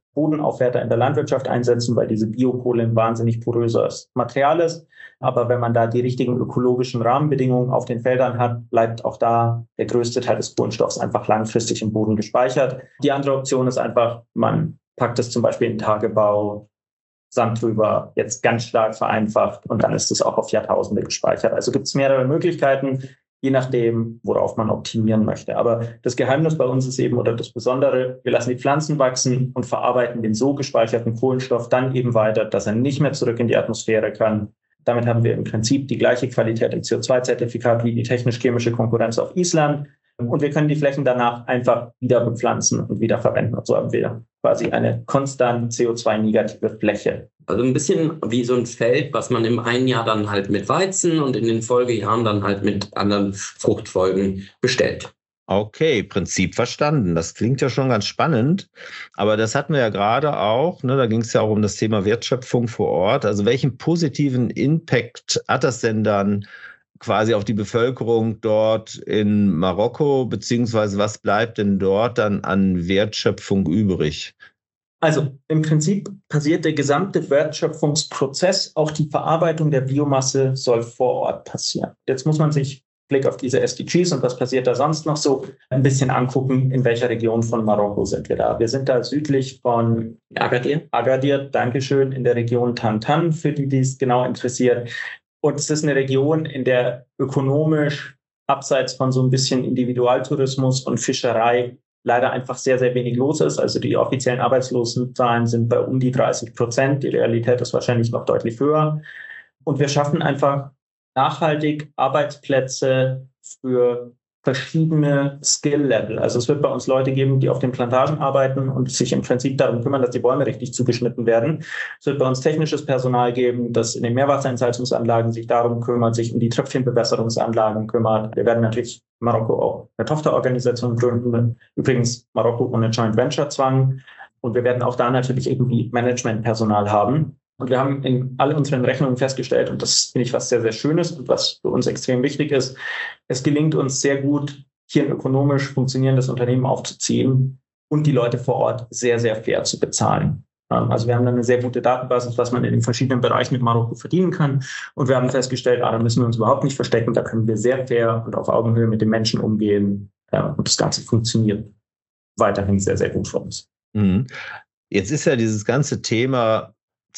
Bodenaufwerter in der Landwirtschaft einsetzen, weil diese Biokohle ein wahnsinnig poröses Material ist. Aber wenn man da die richtigen ökologischen Rahmenbedingungen auf den Feldern hat, bleibt auch da der größte Teil des Kohlenstoffs einfach langfristig im Boden gespeichert. Die andere Option ist einfach, man packt es zum Beispiel in den Tagebau, Sand drüber, jetzt ganz stark vereinfacht und dann ist es auch auf Jahrtausende gespeichert. Also gibt es mehrere Möglichkeiten, je nachdem, worauf man optimieren möchte. Aber das Geheimnis bei uns ist eben, oder das Besondere, wir lassen die Pflanzen wachsen und verarbeiten den so gespeicherten Kohlenstoff dann eben weiter, dass er nicht mehr zurück in die Atmosphäre kann. Damit haben wir im Prinzip die gleiche Qualität im C O zwei Zertifikat wie die technisch-chemische Konkurrenz auf Island. Und wir können die Flächen danach einfach wieder bepflanzen und wieder verwenden. Und so haben wir quasi eine konstant C O zwei negative Fläche. Also ein bisschen wie so ein Feld, was man im einen Jahr dann halt mit Weizen und in den Folgejahren dann halt mit anderen Fruchtfolgen bestellt. Okay, Prinzip verstanden. Das klingt ja schon ganz spannend. Aber das hatten wir ja gerade auch, ne, da ging es ja auch um das Thema Wertschöpfung vor Ort. Also welchen positiven Impact hat das denn dann quasi auf die Bevölkerung dort in Marokko, beziehungsweise was bleibt denn dort dann an Wertschöpfung übrig? Also im Prinzip passiert der gesamte Wertschöpfungsprozess, auch die Verarbeitung der Biomasse soll vor Ort passieren. Jetzt muss man sich Blick auf diese S D Gs und was passiert da sonst noch so, ein bisschen angucken, in welcher Region von Marokko sind wir da. Wir sind da südlich von Agadir, Agadir, Dankeschön, in der Region Tantan, für die, die es genau interessiert. Und es ist eine Region, in der ökonomisch abseits von so ein bisschen Individualtourismus und Fischerei leider einfach sehr, sehr wenig los ist. Also die offiziellen Arbeitslosenzahlen sind bei um die dreißig Prozent. Die Realität ist wahrscheinlich noch deutlich höher. Und wir schaffen einfach nachhaltig Arbeitsplätze für verschiedene Skill-Level. Also es wird bei uns Leute geben, die auf den Plantagen arbeiten und sich im Prinzip darum kümmern, dass die Bäume richtig zugeschnitten werden. Es wird bei uns technisches Personal geben, das in den Meerwasserentsalzungsanlagen sich darum kümmert, sich um die Tröpfchenbewässerungsanlagen kümmert. Wir werden natürlich in Marokko auch eine Tochterorganisation gründen. Übrigens Marokko ohne Joint Venture Zwang. Und wir werden auch da natürlich irgendwie Managementpersonal haben. Und wir haben in all unseren Rechnungen festgestellt, und das finde ich was sehr, sehr Schönes und was für uns extrem wichtig ist, es gelingt uns sehr gut, hier ein ökonomisch funktionierendes Unternehmen aufzuziehen und die Leute vor Ort sehr, sehr fair zu bezahlen. Also wir haben dann eine sehr gute Datenbasis, was man in den verschiedenen Bereichen mit Marokko verdienen kann. Und wir haben festgestellt, ah, da müssen wir uns überhaupt nicht verstecken, da können wir sehr fair und auf Augenhöhe mit den Menschen umgehen. Und das Ganze funktioniert weiterhin sehr, sehr gut für uns. Mhm. Jetzt ist ja dieses ganze Thema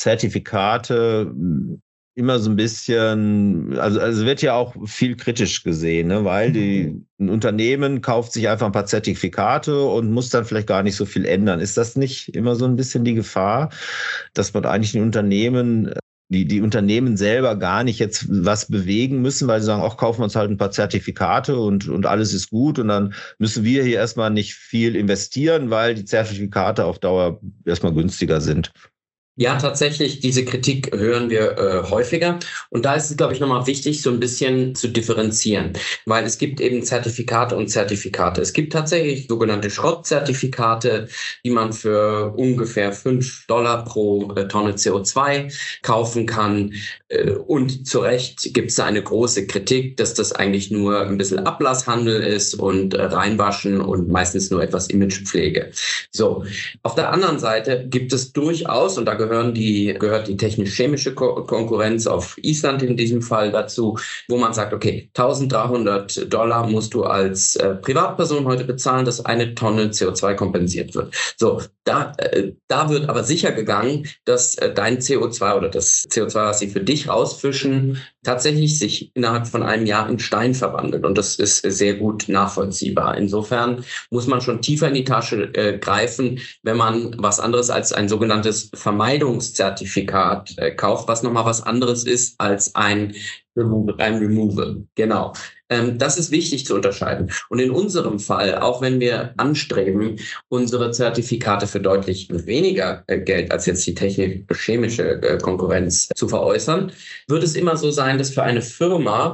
Zertifikate immer so ein bisschen, also, also wird ja auch viel kritisch gesehen, ne? Weil die, ein Unternehmen kauft sich einfach ein paar Zertifikate und muss dann vielleicht gar nicht so viel ändern. Ist das nicht immer so ein bisschen die Gefahr, dass man eigentlich ein Unternehmen, die, die Unternehmen selber gar nicht jetzt was bewegen müssen, weil sie sagen, auch kaufen wir uns halt ein paar Zertifikate und, und alles ist gut und dann müssen wir hier erstmal nicht viel investieren, weil die Zertifikate auf Dauer erstmal günstiger sind? Ja, tatsächlich, diese Kritik hören wir äh, häufiger. Und da ist es, glaube ich, nochmal wichtig, so ein bisschen zu differenzieren. Weil es gibt eben Zertifikate und Zertifikate. Es gibt tatsächlich sogenannte Schrottzertifikate, die man für ungefähr fünf Dollar pro äh, Tonne C O zwei kaufen kann. Äh, und zu Recht gibt es da eine große Kritik, dass das eigentlich nur ein bisschen Ablasshandel ist und äh, reinwaschen und meistens nur etwas Imagepflege. So, auf der anderen Seite gibt es durchaus, und da gehören die, gehört die technisch-chemische Ko- Konkurrenz auf Island in diesem Fall dazu, wo man sagt, okay, dreizehnhundert Dollar musst du als äh, Privatperson heute bezahlen, dass eine Tonne C O zwei kompensiert wird. So, da, äh, da wird aber sicher gegangen, dass äh, dein C O zwei oder das C O zwei, was sie für dich rausfischen, tatsächlich sich innerhalb von einem Jahr in Stein verwandelt. Und das ist sehr gut nachvollziehbar. Insofern muss man schon tiefer in die Tasche äh, greifen, wenn man was anderes als ein sogenanntes Vermeidungszertifikat äh, kauft, was nochmal was anderes ist als ein Removal. Ein Removal. Genau. Ähm, das ist wichtig zu unterscheiden. Und in unserem Fall, auch wenn wir anstreben, unsere Zertifikate für deutlich weniger äh, Geld als jetzt die technisch-chemische äh, Konkurrenz zu veräußern, wird es immer so sein, dass für eine Firma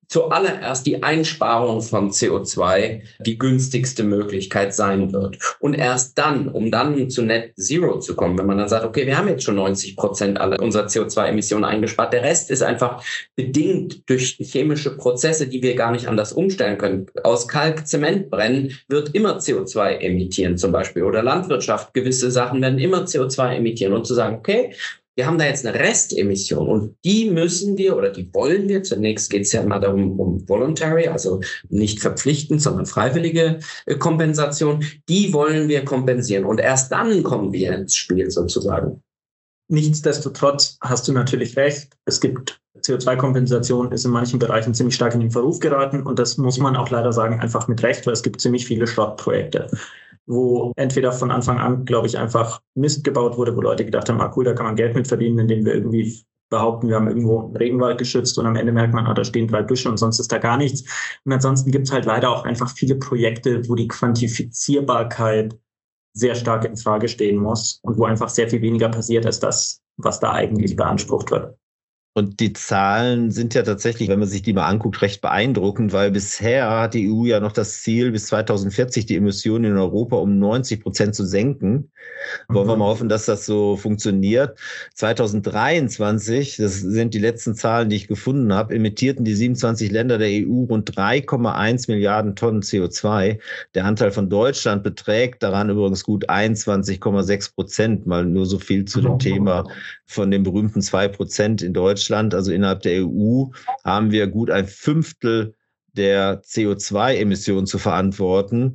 zuallererst die Einsparung von C O zwei die günstigste Möglichkeit sein wird. Und erst dann, um dann zu Net Zero zu kommen, wenn man dann sagt, okay, wir haben jetzt schon neunzig Prozent aller unserer C O zwei Emissionen eingespart, der Rest ist einfach bedingt durch chemische Prozesse, die wir gar nicht anders umstellen können. Aus Kalk Zement brennen wird immer C O zwei emittieren zum Beispiel, oder Landwirtschaft, gewisse Sachen werden immer C O zwei emittieren, und zu sagen, okay, wir haben da jetzt eine Restemission und die müssen wir oder die wollen wir, zunächst geht es ja immer darum, um voluntary, also nicht verpflichtend, sondern freiwillige äh, Kompensation, die wollen wir kompensieren und erst dann kommen wir ins Spiel sozusagen. Nichtsdestotrotz hast du natürlich recht, es gibt C O zwei Kompensation, ist in manchen Bereichen ziemlich stark in den Verruf geraten, und das muss man auch leider sagen, einfach mit Recht, weil es gibt ziemlich viele Schrottprojekte, wo entweder von Anfang an, glaube ich, einfach Mist gebaut wurde, wo Leute gedacht haben, ah cool, da kann man Geld mit verdienen, indem wir irgendwie behaupten, wir haben irgendwo einen Regenwald geschützt, und am Ende merkt man, ah, da stehen drei Büsche und sonst ist da gar nichts. Und ansonsten gibt es halt leider auch einfach viele Projekte, wo die Quantifizierbarkeit sehr stark in Frage stehen muss und wo einfach sehr viel weniger passiert als das, was da eigentlich beansprucht wird. Und die Zahlen sind ja tatsächlich, wenn man sich die mal anguckt, recht beeindruckend, weil bisher hat die E U ja noch das Ziel, bis zweitausendvierzig die Emissionen in Europa um neunzig Prozent zu senken. Wollen wir mal hoffen, dass das so funktioniert. zweitausenddreiundzwanzig, das sind die letzten Zahlen, die ich gefunden habe, emittierten die siebenundzwanzig Länder der E U rund drei Komma eins Milliarden Tonnen C O zwei. Der Anteil von Deutschland beträgt daran übrigens gut einundzwanzig Komma sechs Prozent, mal nur so viel zu dem Thema von den berühmten zwei Prozent in Deutschland. Also innerhalb der E U haben wir gut ein Fünftel der C O zwei Emissionen zu verantworten.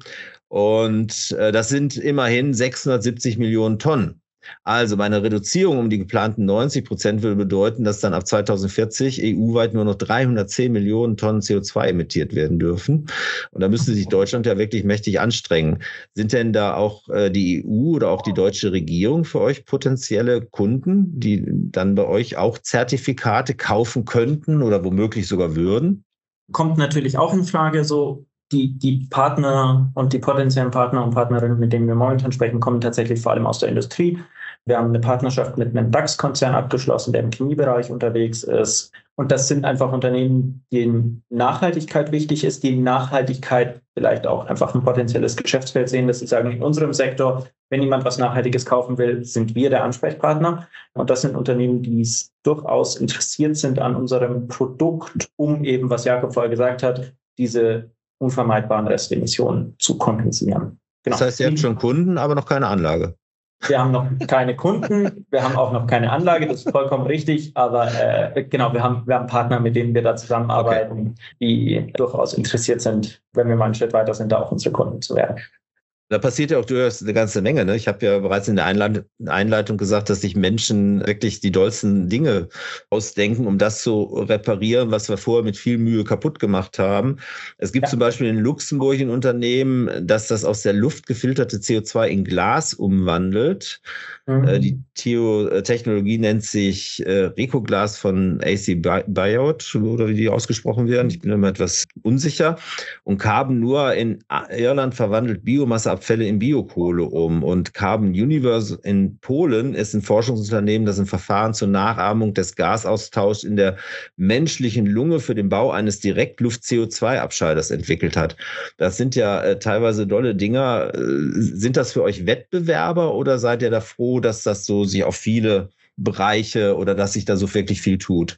Und äh, das sind immerhin sechshundertsiebzig Millionen Tonnen. Also bei einer Reduzierung um die geplanten neunzig Prozent würde bedeuten, dass dann ab zweitausendvierzig E U-weit nur noch dreihundertzehn Millionen Tonnen C O zwei emittiert werden dürfen. Und da müsste sich Deutschland ja wirklich mächtig anstrengen. Sind denn da auch äh, die E U oder auch die deutsche Regierung für euch potenzielle Kunden, die dann bei euch auch Zertifikate kaufen könnten oder womöglich sogar würden? Kommt natürlich auch in Frage, so Die, die Partner und die potenziellen Partner und Partnerinnen, mit denen wir momentan sprechen, kommen tatsächlich vor allem aus der Industrie. Wir haben eine Partnerschaft mit einem DAX-Konzern abgeschlossen, der im Chemiebereich unterwegs ist. Und das sind einfach Unternehmen, denen Nachhaltigkeit wichtig ist, die Nachhaltigkeit vielleicht auch einfach ein potenzielles Geschäftsfeld sehen, dass sie sagen, in unserem Sektor, wenn jemand was Nachhaltiges kaufen will, sind wir der Ansprechpartner. Und das sind Unternehmen, die es durchaus interessiert sind an unserem Produkt, um eben, was Jakob vorher gesagt hat, diese unvermeidbaren Restemissionen zu kompensieren. Genau. Das heißt, ihr habt schon Kunden, aber noch keine Anlage. Wir haben noch keine Kunden, wir haben auch noch keine Anlage, das ist vollkommen richtig, aber äh, genau, wir haben, wir haben Partner, mit denen wir da zusammenarbeiten, okay, die durchaus interessiert sind, wenn wir mal einen Schritt weiter sind, da auch unsere Kunden zu werden. Da passiert ja auch durchaus eine ganze Menge. Ne? Ich habe ja bereits in der Einleitung gesagt, dass sich Menschen wirklich die dollsten Dinge ausdenken, um das zu reparieren, was wir vorher mit viel Mühe kaputt gemacht haben. Es gibt ja zum Beispiel in Luxemburg ein Unternehmen, das das aus der Luft gefilterte C O zwei in Glas umwandelt. Mhm. Die Technologie nennt sich äh, Recoglas von A C Buyout, oder wie die ausgesprochen werden. Ich bin immer etwas unsicher. Und Carbon nur in Irland verwandelt Biomasseabfälle in Biokohle um. Und Carbon Universe in Polen ist ein Forschungsunternehmen, das ein Verfahren zur Nachahmung des Gasaustauschs in der menschlichen Lunge für den Bau eines Direktluft-C O zwei Abscheiders entwickelt hat. Das sind ja äh, teilweise dolle Dinger. Äh, sind das für euch Wettbewerber oder seid ihr da froh, dass das so sich auf viele Bereiche oder dass sich da so wirklich viel tut?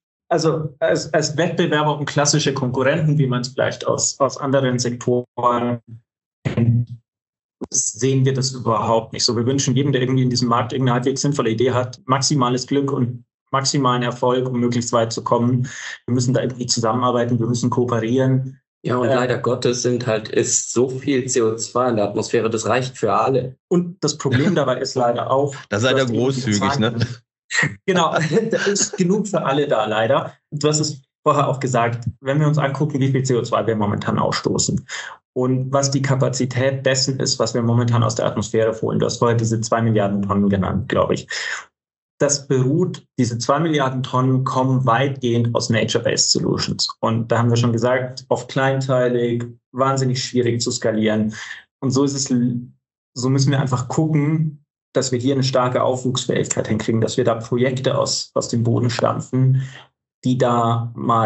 Also als, als Wettbewerber und klassische Konkurrenten, wie man es vielleicht aus, aus anderen Sektoren kennt, sehen wir das überhaupt nicht so. Wir wünschen jedem, der irgendwie in diesem Markt irgendeine halbwegs sinnvolle Idee hat, maximales Glück und maximalen Erfolg, um möglichst weit zu kommen. Wir müssen da irgendwie zusammenarbeiten, wir müssen kooperieren. Ja, und äh, leider Gottes sind halt, ist so viel C O zwei in der Atmosphäre, das reicht für alle. Und das Problem dabei ist leider auch... Da seid ihr großzügig, ne? Genau, da ist genug für alle da, leider. Du hast es vorher auch gesagt, wenn wir uns angucken, wie viel C O zwei wir momentan ausstoßen und was die Kapazität dessen ist, was wir momentan aus der Atmosphäre holen. Du hast vorher diese zwei Milliarden Tonnen genannt, glaube ich. Das beruht, diese zwei Milliarden Tonnen kommen weitgehend aus Nature-Based Solutions. Und da haben wir schon gesagt, oft kleinteilig, wahnsinnig schwierig zu skalieren. Und so ist es, so müssen wir einfach gucken, dass wir hier eine starke Aufwuchsfähigkeit hinkriegen, dass wir da Projekte aus, aus dem Boden stampfen, die da mal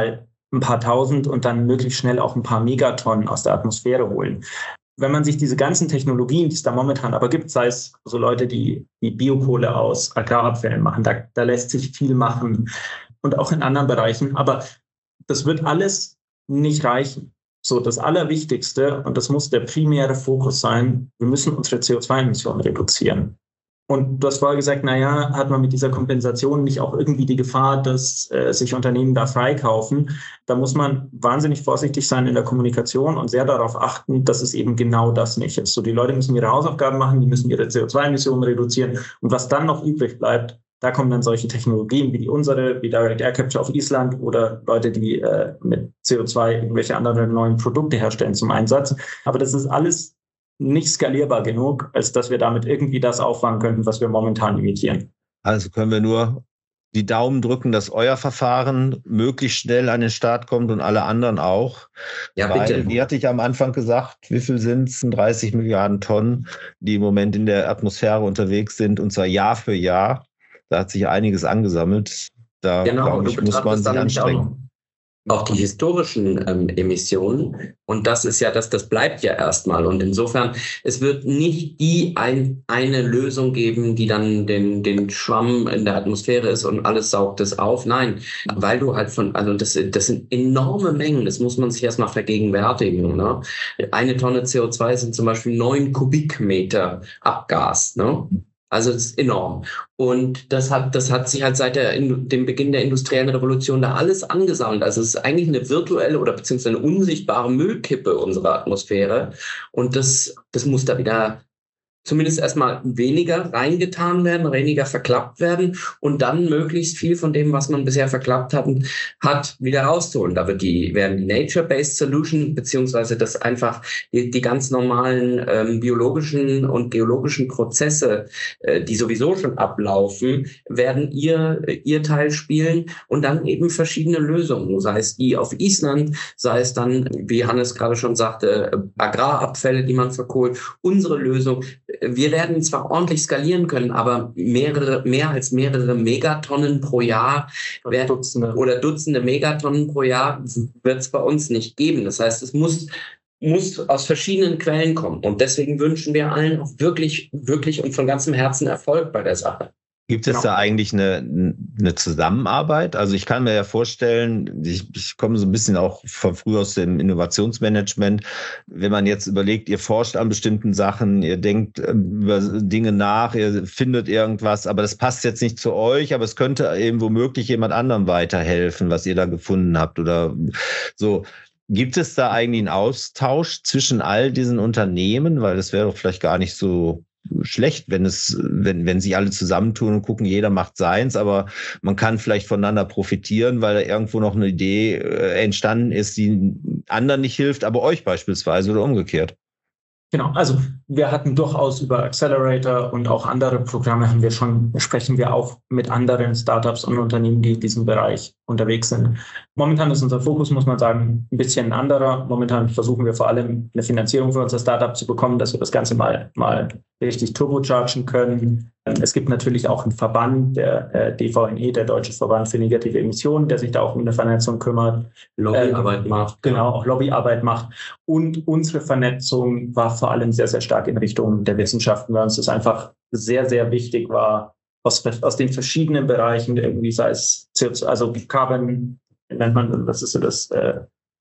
ein paar tausend und dann möglichst schnell auch ein paar Megatonnen aus der Atmosphäre holen. Wenn man sich diese ganzen Technologien, die es da momentan aber gibt, sei es so Leute, die, die Biokohle aus Agrarabfällen machen, da, da lässt sich viel machen und auch in anderen Bereichen. Aber das wird alles nicht reichen. So, das Allerwichtigste, und das muss der primäre Fokus sein, wir müssen unsere C O zwei Emissionen reduzieren. Und du hast vorher gesagt, naja, hat man mit dieser Kompensation nicht auch irgendwie die Gefahr, dass äh, sich Unternehmen da freikaufen? Da muss man wahnsinnig vorsichtig sein in der Kommunikation und sehr darauf achten, dass es eben genau das nicht ist. So, die Leute müssen ihre Hausaufgaben machen, die müssen ihre C O zwei Emissionen reduzieren. Und was dann noch übrig bleibt, da kommen dann solche Technologien wie die unsere, wie Direct Air Capture auf Island oder Leute, die äh, mit C O zwei irgendwelche anderen neuen Produkte herstellen zum Einsatz. Aber das ist alles nicht skalierbar genug, als dass wir damit irgendwie das auffangen könnten, was wir momentan imitieren. Also können wir nur die Daumen drücken, dass euer Verfahren möglichst schnell an den Start kommt und alle anderen auch. Ja, Weil, bitte. wie hatte ich am Anfang gesagt, wie viel sind es? dreißig Milliarden Tonnen, die im Moment in der Atmosphäre unterwegs sind, und zwar Jahr für Jahr. Da hat sich einiges angesammelt. Da, Genau, glaube ich, muss man sich anstrengen. Auch die historischen ähm, Emissionen. Und das ist ja, das, das bleibt ja erstmal. Und insofern, es wird nicht die ein, eine Lösung geben, die dann den, den Schwamm in der Atmosphäre ist und alles saugt es auf. Nein, weil du halt von, also das, das sind enorme Mengen, das muss man sich erstmal vergegenwärtigen. Ne? Eine Tonne C O zwei sind zum Beispiel neun Kubikmeter Abgas. Ne? Also das ist enorm. Und das hat, das hat sich halt seit der, dem Beginn der industriellen Revolution da alles angesammelt. Also es ist eigentlich eine virtuelle oder beziehungsweise eine unsichtbare Müllkippe unserer Atmosphäre. Und das, das muss da wieder zumindest erstmal weniger reingetan werden, weniger verklappt werden und dann möglichst viel von dem, was man bisher verklappt hat, hat wieder rauszuholen. Da wird die, werden die Nature-Based Solution, beziehungsweise das einfach die, die ganz normalen ähm, biologischen und geologischen Prozesse, äh, die sowieso schon ablaufen, werden ihr, ihr Teil spielen und dann eben verschiedene Lösungen, sei es die auf Island, sei es dann, wie Hannes gerade schon sagte, Agrarabfälle, die man verkohlt. Unsere Lösung, wir werden zwar ordentlich skalieren können, aber mehrere, mehr als mehrere Megatonnen pro Jahr oder Dutzende, oder Dutzende Megatonnen pro Jahr wird es bei uns nicht geben. Das heißt, es muss, muss aus verschiedenen Quellen kommen. Und deswegen wünschen wir allen auch wirklich, wirklich und von ganzem Herzen Erfolg bei der Sache. Gibt es Genau. da eigentlich eine, eine Zusammenarbeit? Also ich kann mir ja vorstellen, ich, ich komme so ein bisschen auch von früher aus dem Innovationsmanagement, wenn man jetzt überlegt, ihr forscht an bestimmten Sachen, ihr denkt über Dinge nach, ihr findet irgendwas, aber das passt jetzt nicht zu euch, aber es könnte eben womöglich jemand anderem weiterhelfen, was ihr da gefunden habt oder so. Gibt es da eigentlich einen Austausch zwischen all diesen Unternehmen? Weil das wäre doch vielleicht gar nicht so schlecht, wenn es, wenn, wenn sie alle zusammentun und gucken, jeder macht seins, aber man kann vielleicht voneinander profitieren, weil da irgendwo noch eine Idee äh, entstanden ist, die anderen nicht hilft, aber euch beispielsweise oder umgekehrt. Genau, also wir hatten durchaus über Accelerator und auch andere Programme haben wir schon, sprechen wir auch mit anderen Startups und Unternehmen, die in diesem Bereich unterwegs sind. Momentan ist unser Fokus, muss man sagen, ein bisschen anderer. Momentan versuchen wir vor allem eine Finanzierung für unser Startup zu bekommen, dass wir das Ganze mal, mal richtig turbochargen können. Es gibt natürlich auch einen Verband, der äh, D V N E, der Deutsche Verband für negative Emissionen, der sich da auch um eine Vernetzung kümmert. Lobbyarbeit ähm, macht. Genau, auch Lobbyarbeit macht. Und unsere Vernetzung war vor allem sehr, sehr stark in Richtung der Wissenschaften, weil uns das einfach sehr, sehr wichtig war, aus, aus den verschiedenen Bereichen, irgendwie sei es C O zwei, also Carbon, nennt man, das ist so das äh,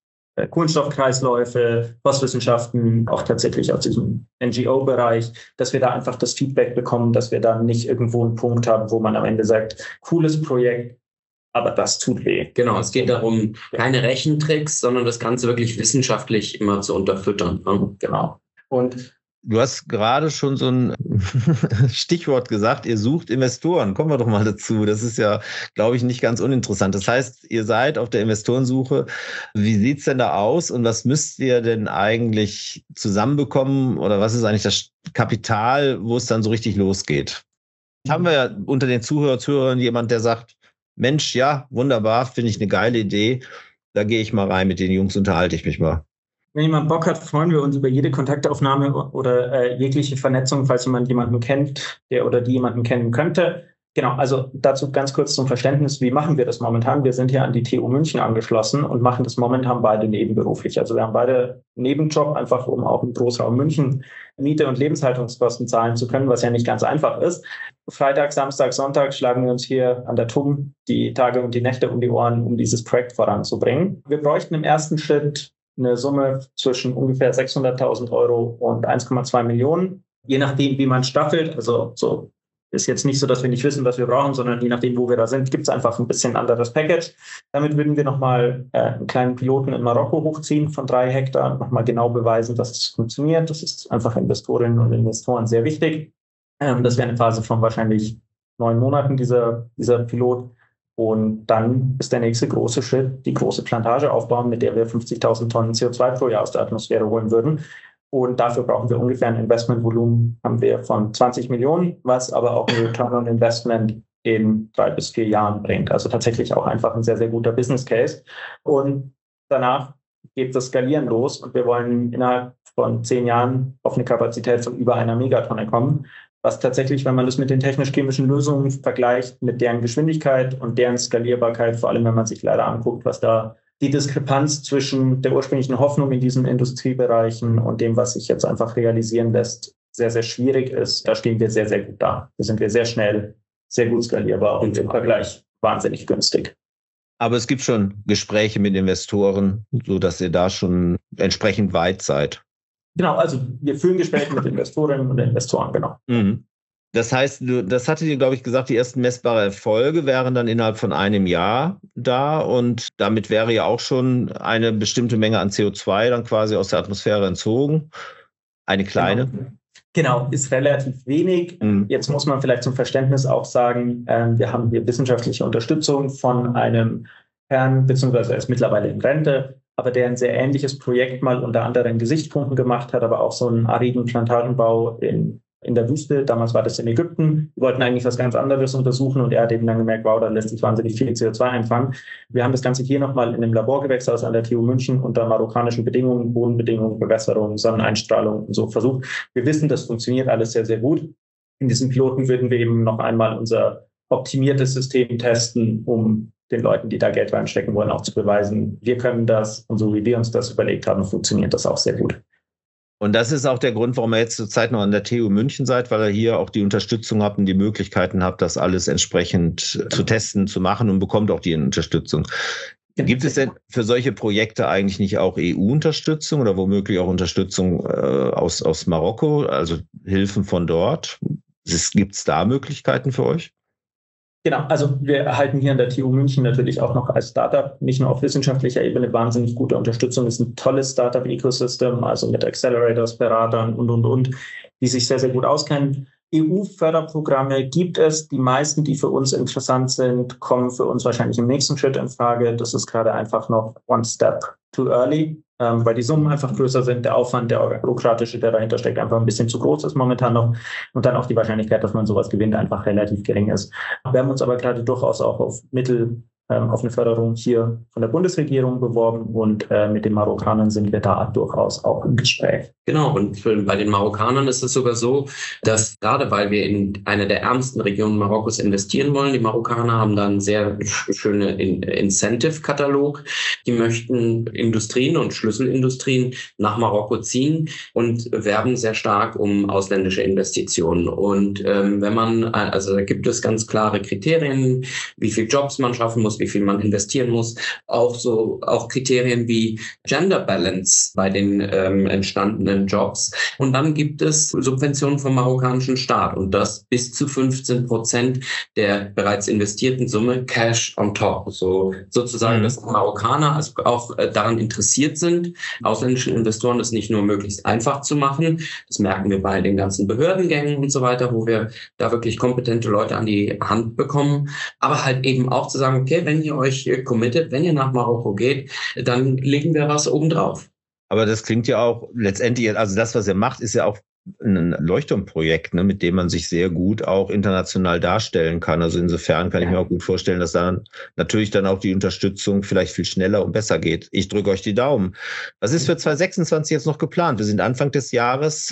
Kohlenstoffkreisläufe, Forstwissenschaften, auch tatsächlich aus diesem N G O-Bereich, dass wir da einfach das Feedback bekommen, dass wir da nicht irgendwo einen Punkt haben, wo man am Ende sagt, cooles Projekt, aber das tut weh. Genau, es geht darum, keine Rechentricks, sondern das Ganze wirklich wissenschaftlich immer zu unterfüttern. Ne? Genau. Und du hast gerade schon so ein Stichwort gesagt, ihr sucht Investoren. Kommen wir doch mal dazu. Das ist ja, glaube ich, nicht ganz uninteressant. Das heißt, ihr seid auf der Investorensuche. Wie sieht's denn da aus und was müsst ihr denn eigentlich zusammenbekommen oder was ist eigentlich das Kapital, wo es dann so richtig losgeht? Haben wir ja unter den Zuhörern und Zuhörern jemand, der sagt, Mensch, ja, wunderbar, finde ich eine geile Idee. Da gehe ich mal rein, mit den Jungs unterhalte ich mich mal. Wenn jemand Bock hat, freuen wir uns über jede Kontaktaufnahme oder äh, jegliche Vernetzung, falls jemand jemanden kennt, der oder die jemanden kennen könnte. Genau, also dazu ganz kurz zum Verständnis, wie machen wir das momentan? Wir sind hier an die T U München angeschlossen und machen das momentan beide nebenberuflich. Also wir haben beide Nebenjob, einfach um auch im Großraum München Miete und Lebenshaltungskosten zahlen zu können, was ja nicht ganz einfach ist. Freitag, Samstag, Sonntag schlagen wir uns hier an der T U M die Tage und die Nächte um die Ohren, um dieses Projekt voranzubringen. Wir bräuchten im ersten Schritt eine Summe zwischen ungefähr sechshunderttausend Euro und eins Komma zwei Millionen, je nachdem, wie man staffelt. Also so ist jetzt nicht so, dass wir nicht wissen, was wir brauchen, sondern je nachdem, wo wir da sind, gibt es einfach ein bisschen anderes Package. Damit würden wir nochmal äh, einen kleinen Piloten in Marokko hochziehen von drei Hektar, nochmal genau beweisen, dass das funktioniert. Das ist einfach Investorinnen und Investoren sehr wichtig. Ähm, das wäre eine Phase von wahrscheinlich neun Monaten, dieser, dieser Pilot. Und dann ist der nächste große Schritt, die große Plantage aufbauen, mit der wir fünfzigtausend Tonnen C O zwei pro Jahr aus der Atmosphäre holen würden. Und dafür brauchen wir ungefähr ein Investmentvolumen, haben wir von zwanzig Millionen, was aber auch ein Return on Investment in drei bis vier Jahren bringt. Also tatsächlich auch einfach ein sehr, sehr guter Business Case. Und danach geht das Skalieren los und wir wollen innerhalb von zehn Jahren auf eine Kapazität von über einer Megatonne kommen, was tatsächlich, wenn man das mit den technisch-chemischen Lösungen vergleicht, mit deren Geschwindigkeit und deren Skalierbarkeit, vor allem wenn man sich leider anguckt, was da die Diskrepanz zwischen der ursprünglichen Hoffnung in diesen Industriebereichen und dem, was sich jetzt einfach realisieren lässt, sehr, sehr schwierig ist. Da stehen wir sehr, sehr gut da. Da sind wir sehr schnell, sehr gut skalierbar und im Vergleich wahnsinnig günstig. Aber es gibt schon Gespräche mit Investoren, sodass ihr da schon entsprechend weit seid. Genau, also wir führen Gespräche mit Investorinnen und Investoren, genau. Mhm. Das heißt, das hattet ihr, glaube ich, gesagt, die ersten messbaren Erfolge wären dann innerhalb von einem Jahr da und damit wäre ja auch schon eine bestimmte Menge an C O zwei dann quasi aus der Atmosphäre entzogen. Eine kleine. Genau, genau ist relativ wenig. Mhm. Jetzt muss man vielleicht zum Verständnis auch sagen, äh, wir haben hier wissenschaftliche Unterstützung von einem Herrn, beziehungsweise er ist mittlerweile in Rente, aber der ein sehr ähnliches Projekt mal unter anderen Gesichtspunkten gemacht hat, aber auch so einen ariden Plantagenbau in in der Wüste. Damals war das in Ägypten. Wir wollten eigentlich was ganz anderes untersuchen und er hat eben dann gemerkt, wow, da lässt sich wahnsinnig viel C O zwei einfangen. Wir haben das Ganze hier nochmal in einem Laborgewächshaus an der T U München unter marokkanischen Bedingungen, Bodenbedingungen, Bewässerung, Sonneneinstrahlung und so versucht. Wir wissen, das funktioniert alles sehr, sehr gut. In diesem Piloten würden wir eben noch einmal unser optimiertes System testen, um den Leuten, die da Geld reinstecken wollen, auch zu beweisen, wir können das und so wie wir uns das überlegt haben, funktioniert das auch sehr gut. Und das ist auch der Grund, warum ihr jetzt zurzeit noch an der T U München seid, weil ihr hier auch die Unterstützung habt und die Möglichkeiten habt, das alles entsprechend ja. zu testen, zu machen und bekommt auch die Unterstützung. Ja. Gibt es denn für solche Projekte eigentlich nicht auch E U-Unterstützung oder womöglich auch Unterstützung äh, aus, aus Marokko, also Hilfen von dort? Gibt es da Möglichkeiten für euch? Genau, also wir erhalten hier an der T U München natürlich auch noch als Startup, nicht nur auf wissenschaftlicher Ebene, wahnsinnig gute Unterstützung. Es ist ein tolles Startup-Ecosystem, also mit Accelerators, Beratern und, und, und, die sich sehr, sehr gut auskennen. E U-Förderprogramme gibt es. Die meisten, die für uns interessant sind, kommen für uns wahrscheinlich im nächsten Schritt in Frage. Das ist gerade einfach noch one step too early, ähm, weil die Summen einfach größer sind. Der Aufwand, der bürokratische, der dahinter steckt, einfach ein bisschen zu groß ist momentan noch. Und dann auch die Wahrscheinlichkeit, dass man sowas gewinnt, einfach relativ gering ist. Wir haben uns aber gerade durchaus auch auf Mittel, ähm, auf eine Förderung hier von der Bundesregierung beworben und äh, mit den Marokkanern sind wir da durchaus auch im Gespräch. Genau, und bei den Marokkanern ist es sogar so, dass gerade weil wir in eine der ärmsten Regionen Marokkos investieren wollen, die Marokkaner haben da einen sehr schönen Incentive-Katalog. Die möchten Industrien und Schlüsselindustrien nach Marokko ziehen und werben sehr stark um ausländische Investitionen. Und ähm, wenn man, also da gibt es ganz klare Kriterien, wie viel Jobs man schaffen muss, wie viel man investieren muss, auch so auch Kriterien wie Gender Balance bei den ähm, entstandenen Jobs. Und dann gibt es Subventionen vom marokkanischen Staat und das bis zu fünfzehn Prozent der bereits investierten Summe Cash on top. So sozusagen, dass Marokkaner also auch äh, daran interessiert sind, ausländischen Investoren das nicht nur möglichst einfach zu machen. Das merken wir bei den ganzen Behördengängen und so weiter, wo wir da wirklich kompetente Leute an die Hand bekommen. Aber halt eben auch zu sagen, okay, wenn ihr euch committet, wenn ihr nach Marokko geht, dann legen wir was obendrauf. Aber das klingt ja auch letztendlich, also das, was ihr macht, ist ja auch ein Leuchtturmprojekt, ne, mit dem man sich sehr gut auch international darstellen kann. Also insofern kann ja. ich mir auch gut vorstellen, dass dann natürlich dann auch die Unterstützung vielleicht viel schneller und besser geht. Ich drücke euch die Daumen. Was ist für zwanzig sechsundzwanzig jetzt noch geplant? Wir sind Anfang des Jahres.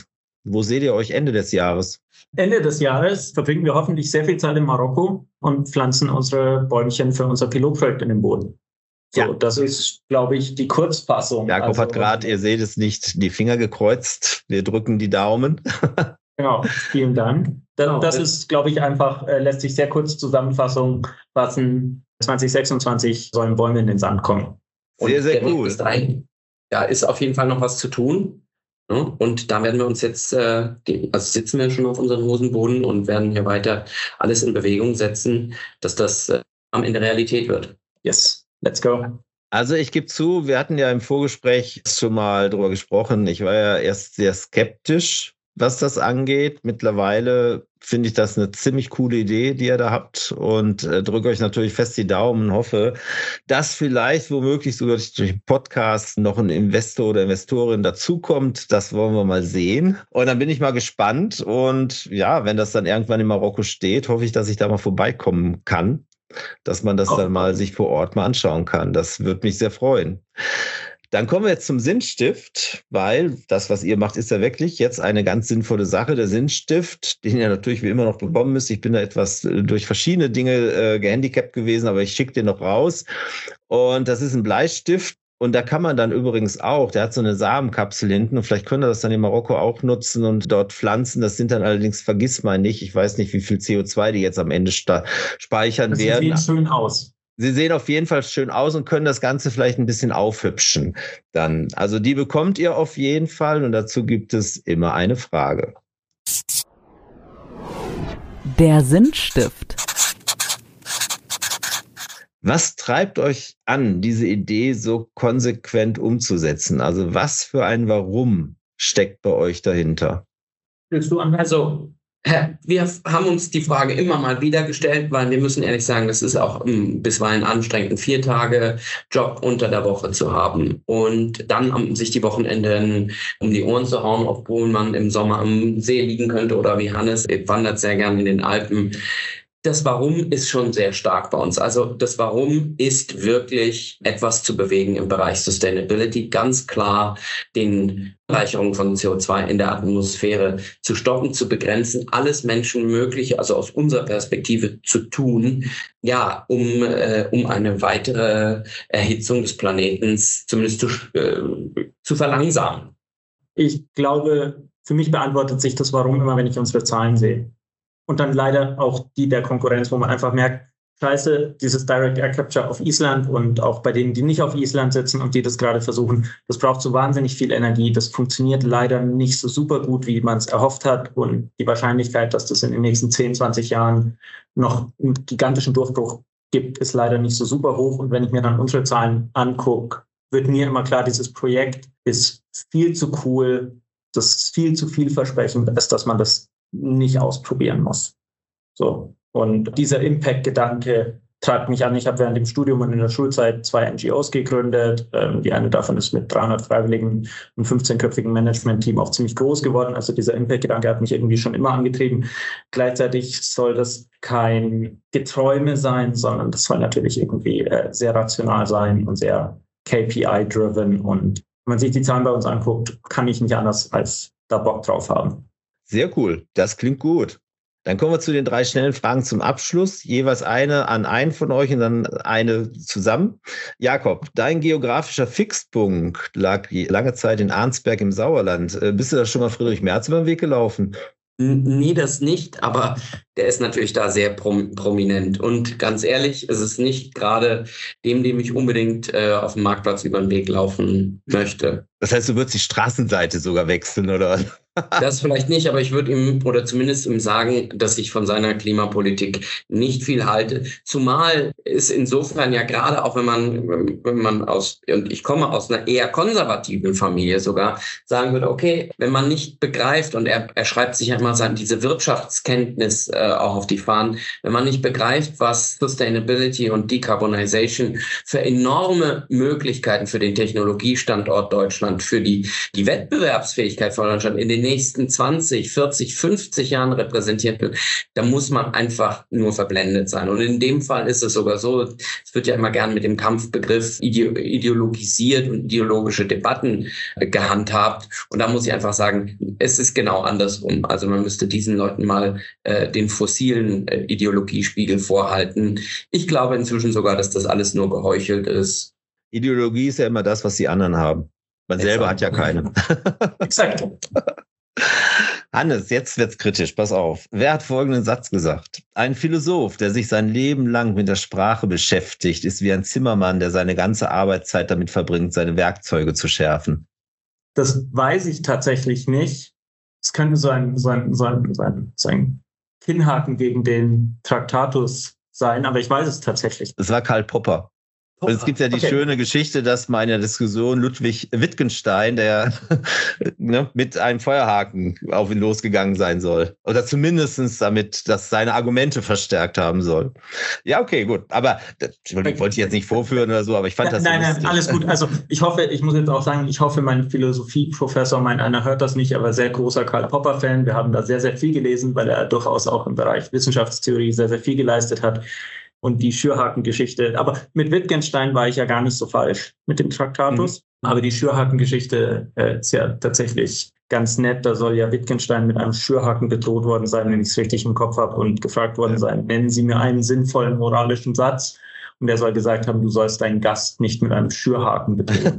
Wo seht ihr euch Ende des Jahres? Ende des Jahres verbringen wir hoffentlich sehr viel Zeit in Marokko und pflanzen unsere Bäumchen für unser Pilotprojekt in den Boden. So, ja. Das ist, glaube ich, die Kurzfassung. Jakob also, hat gerade, ihr seht es nicht, die Finger gekreuzt. Wir drücken die Daumen. Genau, vielen Dank. Das, das ist, glaube ich, einfach, äh, lässt sich sehr kurz Zusammenfassung fassen. zwanzig sechsundzwanzig sollen Bäume in den Sand kommen. Sehr, sehr cool. Bis dahin, da ist auf jeden Fall noch was zu tun. Und da werden wir uns jetzt, also sitzen wir schon auf unserem Hosenboden und werden hier weiter alles in Bewegung setzen, dass das am Ende Realität wird. Yes, let's go. Also ich gebe zu, wir hatten ja im Vorgespräch schon mal drüber gesprochen. Ich war ja erst sehr skeptisch, was das angeht. Mittlerweile finde ich das eine ziemlich coole Idee, die ihr da habt, und äh, drücke euch natürlich fest die Daumen und hoffe, dass vielleicht womöglich sogar durch den Podcast noch ein Investor oder Investorin dazukommt. Das wollen wir mal sehen. Und dann bin ich mal gespannt. Und ja, wenn das dann irgendwann in Marokko steht, hoffe ich, dass ich da mal vorbeikommen kann, dass man das oh. dann mal sich vor Ort mal anschauen kann. Das würde mich sehr freuen. Dann kommen wir jetzt zum Sinnstift, weil das, was ihr macht, ist ja wirklich jetzt eine ganz sinnvolle Sache. Der Sinnstift, den ihr natürlich wie immer noch bekommen müsst. Ich bin da etwas durch verschiedene Dinge äh, gehandicapt gewesen, aber ich schicke den noch raus. Und das ist ein Bleistift. Und da kann man dann übrigens auch, der hat so eine Samenkapsel hinten, und vielleicht könnt ihr das dann in Marokko auch nutzen und dort pflanzen. Das sind dann allerdings, vergiss mal nicht, ich weiß nicht, wie viel C O zwei die jetzt am Ende sta- speichern das werden. Das sieht schön aus. Sie sehen auf jeden Fall schön aus und können das Ganze vielleicht ein bisschen aufhübschen dann. Also die bekommt ihr auf jeden Fall, und dazu gibt es immer eine Frage. Der Sinnstift. Was treibt euch an, diese Idee so konsequent umzusetzen? Also was für ein Warum steckt bei euch dahinter? Willst du an? Also wir haben uns die Frage immer mal wieder gestellt, weil wir müssen ehrlich sagen, das ist auch um, bisweilen anstrengend, vier Tage Job unter der Woche zu haben und dann um, sich die Wochenenden um die Ohren zu hauen, obwohl man im Sommer am See liegen könnte oder wie Hannes wandert sehr gern in den Alpen. Das Warum ist schon sehr stark bei uns. Also das Warum ist wirklich etwas zu bewegen im Bereich Sustainability. Ganz klar den Bereicherung von C O zwei in der Atmosphäre zu stoppen, zu begrenzen, alles Menschenmögliche, also aus unserer Perspektive zu tun, ja, um, äh, um eine weitere Erhitzung des Planetens zumindest zu, äh, zu verlangsamen. Ich glaube, für mich beantwortet sich das Warum immer, wenn ich unsere Zahlen sehe. Und dann leider auch die der Konkurrenz, wo man einfach merkt, scheiße, dieses Direct Air Capture auf Island und auch bei denen, die nicht auf Island sitzen und die das gerade versuchen, das braucht so wahnsinnig viel Energie. Das funktioniert leider nicht so super gut, wie man es erhofft hat. Und die Wahrscheinlichkeit, dass das in den nächsten zehn, zwanzig Jahren noch einen gigantischen Durchbruch gibt, ist leider nicht so super hoch. Und wenn ich mir dann unsere Zahlen angucke, wird mir immer klar, dieses Projekt ist viel zu cool, das ist viel zu vielversprechend, als dass man das nicht ausprobieren muss. So. Und dieser Impact-Gedanke treibt mich an. Ich habe während dem Studium und in der Schulzeit zwei N G Os gegründet. Ähm, die eine davon ist mit dreihundert Freiwilligen und fünfzehnköpfigen Management-Team auch ziemlich groß geworden. Also dieser Impact-Gedanke hat mich irgendwie schon immer angetrieben. Gleichzeitig soll das kein Geträume sein, sondern das soll natürlich irgendwie äh, sehr rational sein und sehr K P I-driven. Und wenn man sich die Zahlen bei uns anguckt, kann ich nicht anders als da Bock drauf haben. Sehr cool, das klingt gut. Dann kommen wir zu den drei schnellen Fragen zum Abschluss. Jeweils eine an einen von euch und dann eine zusammen. Jakob, dein geografischer Fixpunkt lag lange Zeit in Arnsberg im Sauerland. Bist du da schon mal Friedrich Merz über den Weg gelaufen? Nee, das nicht, aber der ist natürlich da sehr prom- prominent. Und ganz ehrlich, es ist nicht gerade dem, dem ich unbedingt äh, auf dem Marktplatz über den Weg laufen möchte. Das heißt, du würdest die Straßenseite sogar wechseln, oder? Das vielleicht nicht, aber ich würde ihm oder zumindest ihm sagen, dass ich von seiner Klimapolitik nicht viel halte. Zumal es insofern ja gerade auch, wenn man, wenn man aus, und ich komme aus einer eher konservativen Familie sogar, sagen würde, okay, wenn man nicht begreift, und er, er schreibt sich ja immer diese Wirtschaftskenntnis äh, äh, auch auf die Fahnen. Wenn man nicht begreift, was Sustainability und Decarbonization für enorme Möglichkeiten für den Technologiestandort Deutschland, für die, die Wettbewerbsfähigkeit von Deutschland in den nächsten zwanzig, vierzig, fünfzig Jahren repräsentiert wird, da muss man einfach nur verblendet sein. Und in dem Fall ist es sogar so, es wird ja immer gern mit dem Kampfbegriff ideologisiert und ideologische Debatten gehandhabt. Und da muss ich einfach sagen, es ist genau andersrum. Also man müsste diesen Leuten mal äh, den fossilen äh, Ideologiespiegel vorhalten. Ich glaube inzwischen sogar, dass das alles nur geheuchelt ist. Ideologie ist ja immer das, was die anderen haben. Man Exakt. selber hat ja keine. Exakt. Hannes, jetzt wird's kritisch, pass auf. Wer hat folgenden Satz gesagt? Ein Philosoph, der sich sein Leben lang mit der Sprache beschäftigt, ist wie ein Zimmermann, der seine ganze Arbeitszeit damit verbringt, seine Werkzeuge zu schärfen. Das weiß ich tatsächlich nicht. Es könnte so ein, so ein, so ein, so ein, so ein Kinnhaken gegen den Traktatus sein, aber ich weiß es tatsächlich. Es war Karl Popper. Und es gibt ja die okay. schöne Geschichte, dass mal in der Diskussion Ludwig Wittgenstein, der ne, mit einem Feuerhaken auf ihn losgegangen sein soll. Oder zumindest damit, dass seine Argumente verstärkt haben soll. Ja, okay, gut. Aber das wollte ich jetzt nicht vorführen oder so, aber ich fand das Nein, nein, alles gut. Also ich hoffe, ich muss jetzt auch sagen, ich hoffe, mein Philosophieprofessor, mein einer hört das nicht, aber sehr großer Karl Popper-Fan. Wir haben da sehr, sehr viel gelesen, weil er durchaus auch im Bereich Wissenschaftstheorie sehr, sehr viel geleistet hat. Und die Schürhaken-Geschichte. Aber mit Wittgenstein war ich ja gar nicht so falsch mit dem Traktatus. Mhm. Aber die Schürhaken-Geschichte äh, ist ja tatsächlich ganz nett. Da soll ja Wittgenstein mit einem Schürhaken bedroht worden sein, wenn ich es richtig im Kopf habe, und gefragt worden ja. sein, nennen Sie mir einen sinnvollen moralischen Satz. Und er soll gesagt haben, du sollst deinen Gast nicht mit einem Schürhaken bedrohen.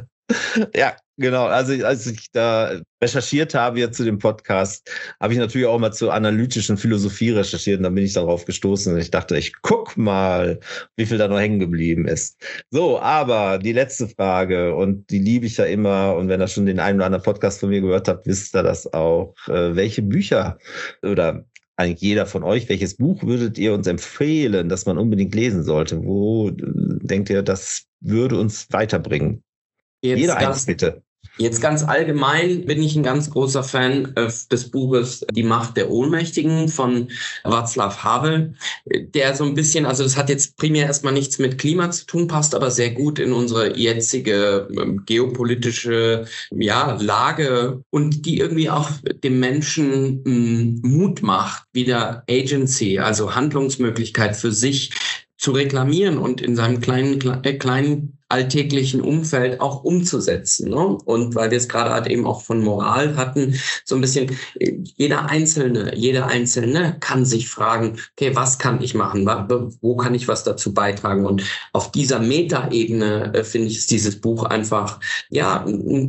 Ja, genau. Also als ich da recherchiert habe jetzt zu dem Podcast, habe ich natürlich auch mal zur analytischen Philosophie recherchiert und dann bin ich darauf gestoßen und ich dachte, ich guck mal, wie viel da noch hängen geblieben ist. So, aber die letzte Frage, und die liebe ich ja immer, und wenn ihr schon den einen oder anderen Podcast von mir gehört habt, wisst ihr das auch. Welche Bücher oder eigentlich jeder von euch, welches Buch würdet ihr uns empfehlen, das man unbedingt lesen sollte? Wo denkt ihr, das würde uns weiterbringen? Jetzt Jeder ganz, eins, bitte. Jetzt ganz allgemein bin ich ein ganz großer Fan äh, des Buches Die Macht der Ohnmächtigen von Václav Havel, der so ein bisschen, also das hat jetzt primär erstmal nichts mit Klima zu tun, passt aber sehr gut in unsere jetzige äh, geopolitische ja, Lage und die irgendwie auch dem Menschen mh, Mut macht, wieder Agency, also Handlungsmöglichkeit für sich zu reklamieren und in seinem kleinen, äh, kleinen alltäglichen Umfeld auch umzusetzen. Ne? Und weil wir es gerade halt eben auch von Moral hatten, so ein bisschen jeder Einzelne, jeder Einzelne kann sich fragen, okay, was kann ich machen? Wo kann ich was dazu beitragen? Und auf dieser Metaebene äh, finde ich, ist dieses Buch einfach, ja,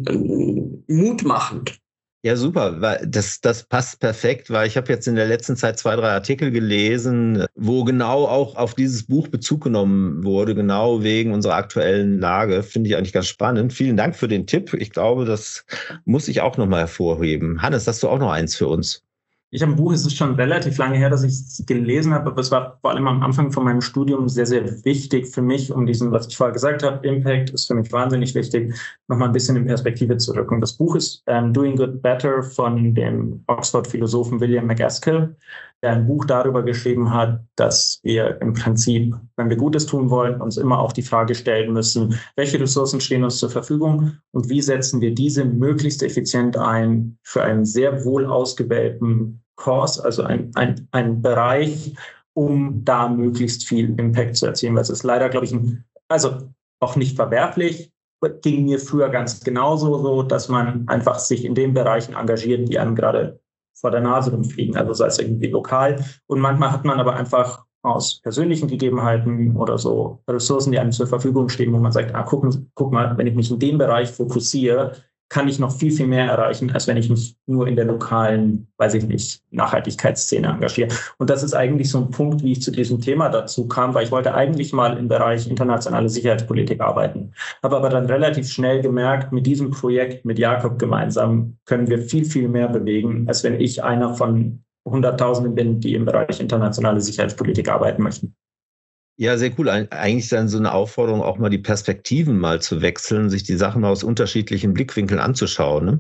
mutmachend. Ja, super, weil das, das passt perfekt, weil ich habe jetzt in der letzten Zeit zwei, drei Artikel gelesen, wo genau auch auf dieses Buch Bezug genommen wurde, genau wegen unserer aktuellen Lage. Finde ich eigentlich ganz spannend. Vielen Dank für den Tipp. Ich glaube, das muss ich auch nochmal hervorheben. Hannes, hast du auch noch eins für uns? Ich habe ein Buch, es ist schon relativ lange her, dass ich es gelesen habe, aber es war vor allem am Anfang von meinem Studium sehr, sehr wichtig für mich, um diesen, was ich vorher gesagt habe, Impact ist für mich wahnsinnig wichtig, nochmal ein bisschen in Perspektive zu rücken. Das Buch ist ähm, Doing Good Better von dem Oxford-Philosophen William MacAskill, der ein Buch darüber geschrieben hat, dass wir im Prinzip, wenn wir Gutes tun wollen, uns immer auch die Frage stellen müssen, welche Ressourcen stehen uns zur Verfügung und wie setzen wir diese möglichst effizient ein für einen sehr wohl ausgewählten Kurs, also ein, ein, ein Bereich, um da möglichst viel Impact zu erzielen. Das ist leider, glaube ich, ein, also auch nicht verwerflich, ging mir früher ganz genauso so, dass man einfach sich in den Bereichen engagiert, die einem gerade vor der Nase rumfliegen, also sei es irgendwie lokal. Und manchmal hat man aber einfach aus persönlichen Gegebenheiten oder so Ressourcen, die einem zur Verfügung stehen, wo man sagt, ah, guck, guck mal, wenn ich mich in dem Bereich fokussiere, kann ich noch viel, viel mehr erreichen, als wenn ich mich nur in der lokalen, weiß ich nicht, Nachhaltigkeitsszene engagiere. Und das ist eigentlich so ein Punkt, wie ich zu diesem Thema dazu kam, weil ich wollte eigentlich mal im Bereich internationale Sicherheitspolitik arbeiten. Habe aber dann relativ schnell gemerkt, mit diesem Projekt, mit Jakob gemeinsam, können wir viel, viel mehr bewegen, als wenn ich einer von Hunderttausenden bin, die im Bereich internationale Sicherheitspolitik arbeiten möchten. Ja, sehr cool. Eigentlich dann so eine Aufforderung, auch mal die Perspektiven mal zu wechseln, sich die Sachen aus unterschiedlichen Blickwinkeln anzuschauen. Ne?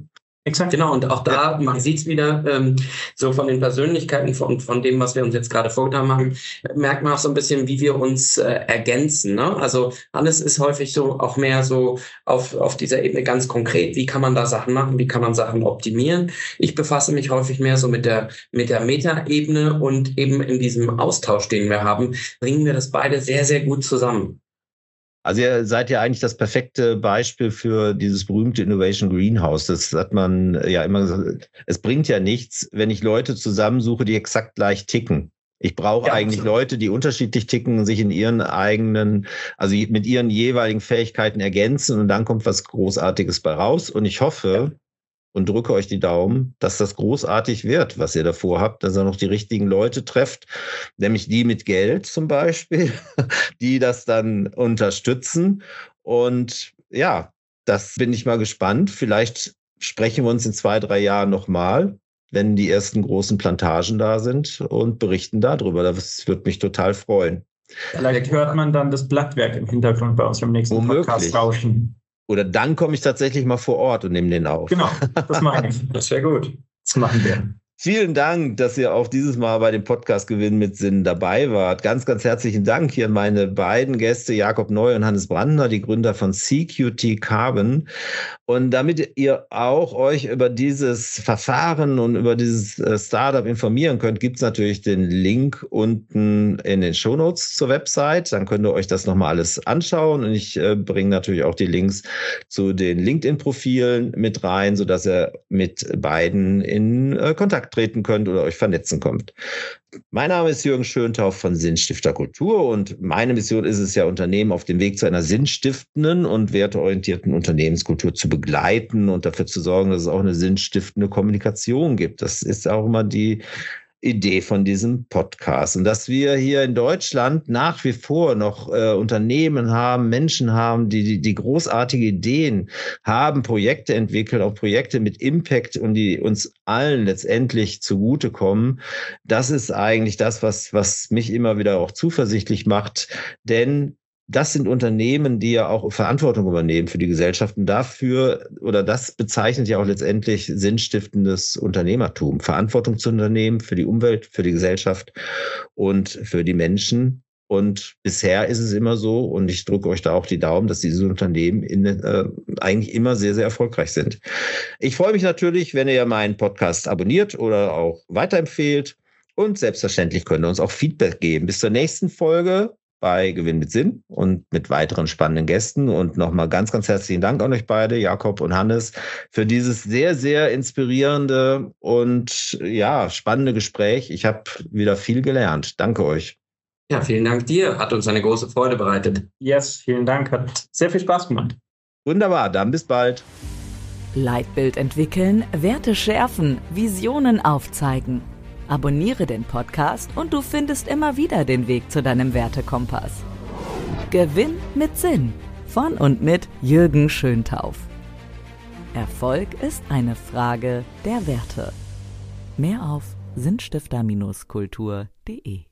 Exakt. Genau, und auch da, man sieht es wieder, ähm, so von den Persönlichkeiten, von, von dem, was wir uns jetzt gerade vorgetan haben, merkt man auch so ein bisschen, wie wir uns äh, ergänzen. Ne? Also Hannes ist häufig so auch mehr so auf, auf dieser Ebene ganz konkret, wie kann man da Sachen machen, wie kann man Sachen optimieren. Ich befasse mich häufig mehr so mit der, mit der Meta-Ebene und eben in diesem Austausch, den wir haben, bringen wir das beide sehr, sehr gut zusammen. Also ihr seid ja eigentlich das perfekte Beispiel für dieses berühmte Innovation Greenhouse. Das hat man ja immer gesagt. Es bringt ja nichts, wenn ich Leute zusammensuche, die exakt gleich ticken. Ich brauche ja, eigentlich absolut. Leute, die unterschiedlich ticken, sich in ihren eigenen, also mit ihren jeweiligen Fähigkeiten ergänzen und dann kommt was Großartiges bei raus. Und ich hoffe und drücke euch die Daumen, dass das großartig wird, was ihr davor habt, dass ihr noch die richtigen Leute trefft, nämlich die mit Geld zum Beispiel, die das dann unterstützen. Und ja, das bin ich mal gespannt. Vielleicht sprechen wir uns in zwei, drei Jahren nochmal, wenn die ersten großen Plantagen da sind und berichten darüber. Das würde mich total freuen. Vielleicht hört man dann das Blattwerk im Hintergrund bei unserem nächsten Womöglich. Podcast rauschen. Oder dann komme ich tatsächlich mal vor Ort und nehme den auf. Genau, das meine ich. Das wäre gut. Das machen wir. Vielen Dank, dass ihr auch dieses Mal bei dem Podcast Gewinn mit Sinn dabei wart. Ganz, ganz herzlichen Dank hier meine beiden Gäste, Jakob Neu und Hannes Brandner, die Gründer von C Q T Carbon. Und damit ihr auch euch über dieses Verfahren und über dieses Startup informieren könnt, gibt es natürlich den Link unten in den Shownotes zur Website. Dann könnt ihr euch das nochmal alles anschauen. Und ich äh, bringe natürlich auch die Links zu den LinkedIn-Profilen mit rein, sodass ihr mit beiden in äh, Kontakt treten könnt oder euch vernetzen könnt. Mein Name ist Jürgen Schöntauf von Sinnstifter Kultur und meine Mission ist es ja, Unternehmen auf dem Weg zu einer sinnstiftenden und werteorientierten Unternehmenskultur zu begleiten und dafür zu sorgen, dass es auch eine sinnstiftende Kommunikation gibt. Das ist auch immer die Idee von diesem Podcast. Und dass wir hier in Deutschland nach wie vor noch äh, Unternehmen haben, Menschen haben, die, die die großartige Ideen haben, Projekte entwickeln, auch Projekte mit Impact und die uns allen letztendlich zugutekommen. Das ist eigentlich das, was, was mich immer wieder auch zuversichtlich macht. Denn das sind Unternehmen, die ja auch Verantwortung übernehmen für die Gesellschaft. Und dafür, oder das bezeichnet ja auch letztendlich sinnstiftendes Unternehmertum. Verantwortung zu unternehmen für die Umwelt, für die Gesellschaft und für die Menschen. Und bisher ist es immer so, und ich drücke euch da auch die Daumen, dass diese Unternehmen in, äh, eigentlich immer sehr, sehr erfolgreich sind. Ich freue mich natürlich, wenn ihr meinen Podcast abonniert oder auch weiterempfehlt. Und selbstverständlich könnt ihr uns auch Feedback geben. Bis zur nächsten Folge bei Gewinn mit Sinn und mit weiteren spannenden Gästen. Und nochmal ganz, ganz herzlichen Dank an euch beide, Jakob und Hannes, für dieses sehr, sehr inspirierende und ja, spannende Gespräch. Ich habe wieder viel gelernt. Danke euch. Ja, vielen Dank dir. Hat uns eine große Freude bereitet. Yes, vielen Dank. Hat sehr viel Spaß gemacht. Wunderbar, dann bis bald. Leitbild entwickeln, Werte schärfen, Visionen aufzeigen. Abonniere den Podcast und du findest immer wieder den Weg zu deinem Wertekompass. Gewinn mit Sinn von und mit Jürgen Schöntauf. Erfolg ist eine Frage der Werte. Mehr auf sinnstifter Kultur punkt de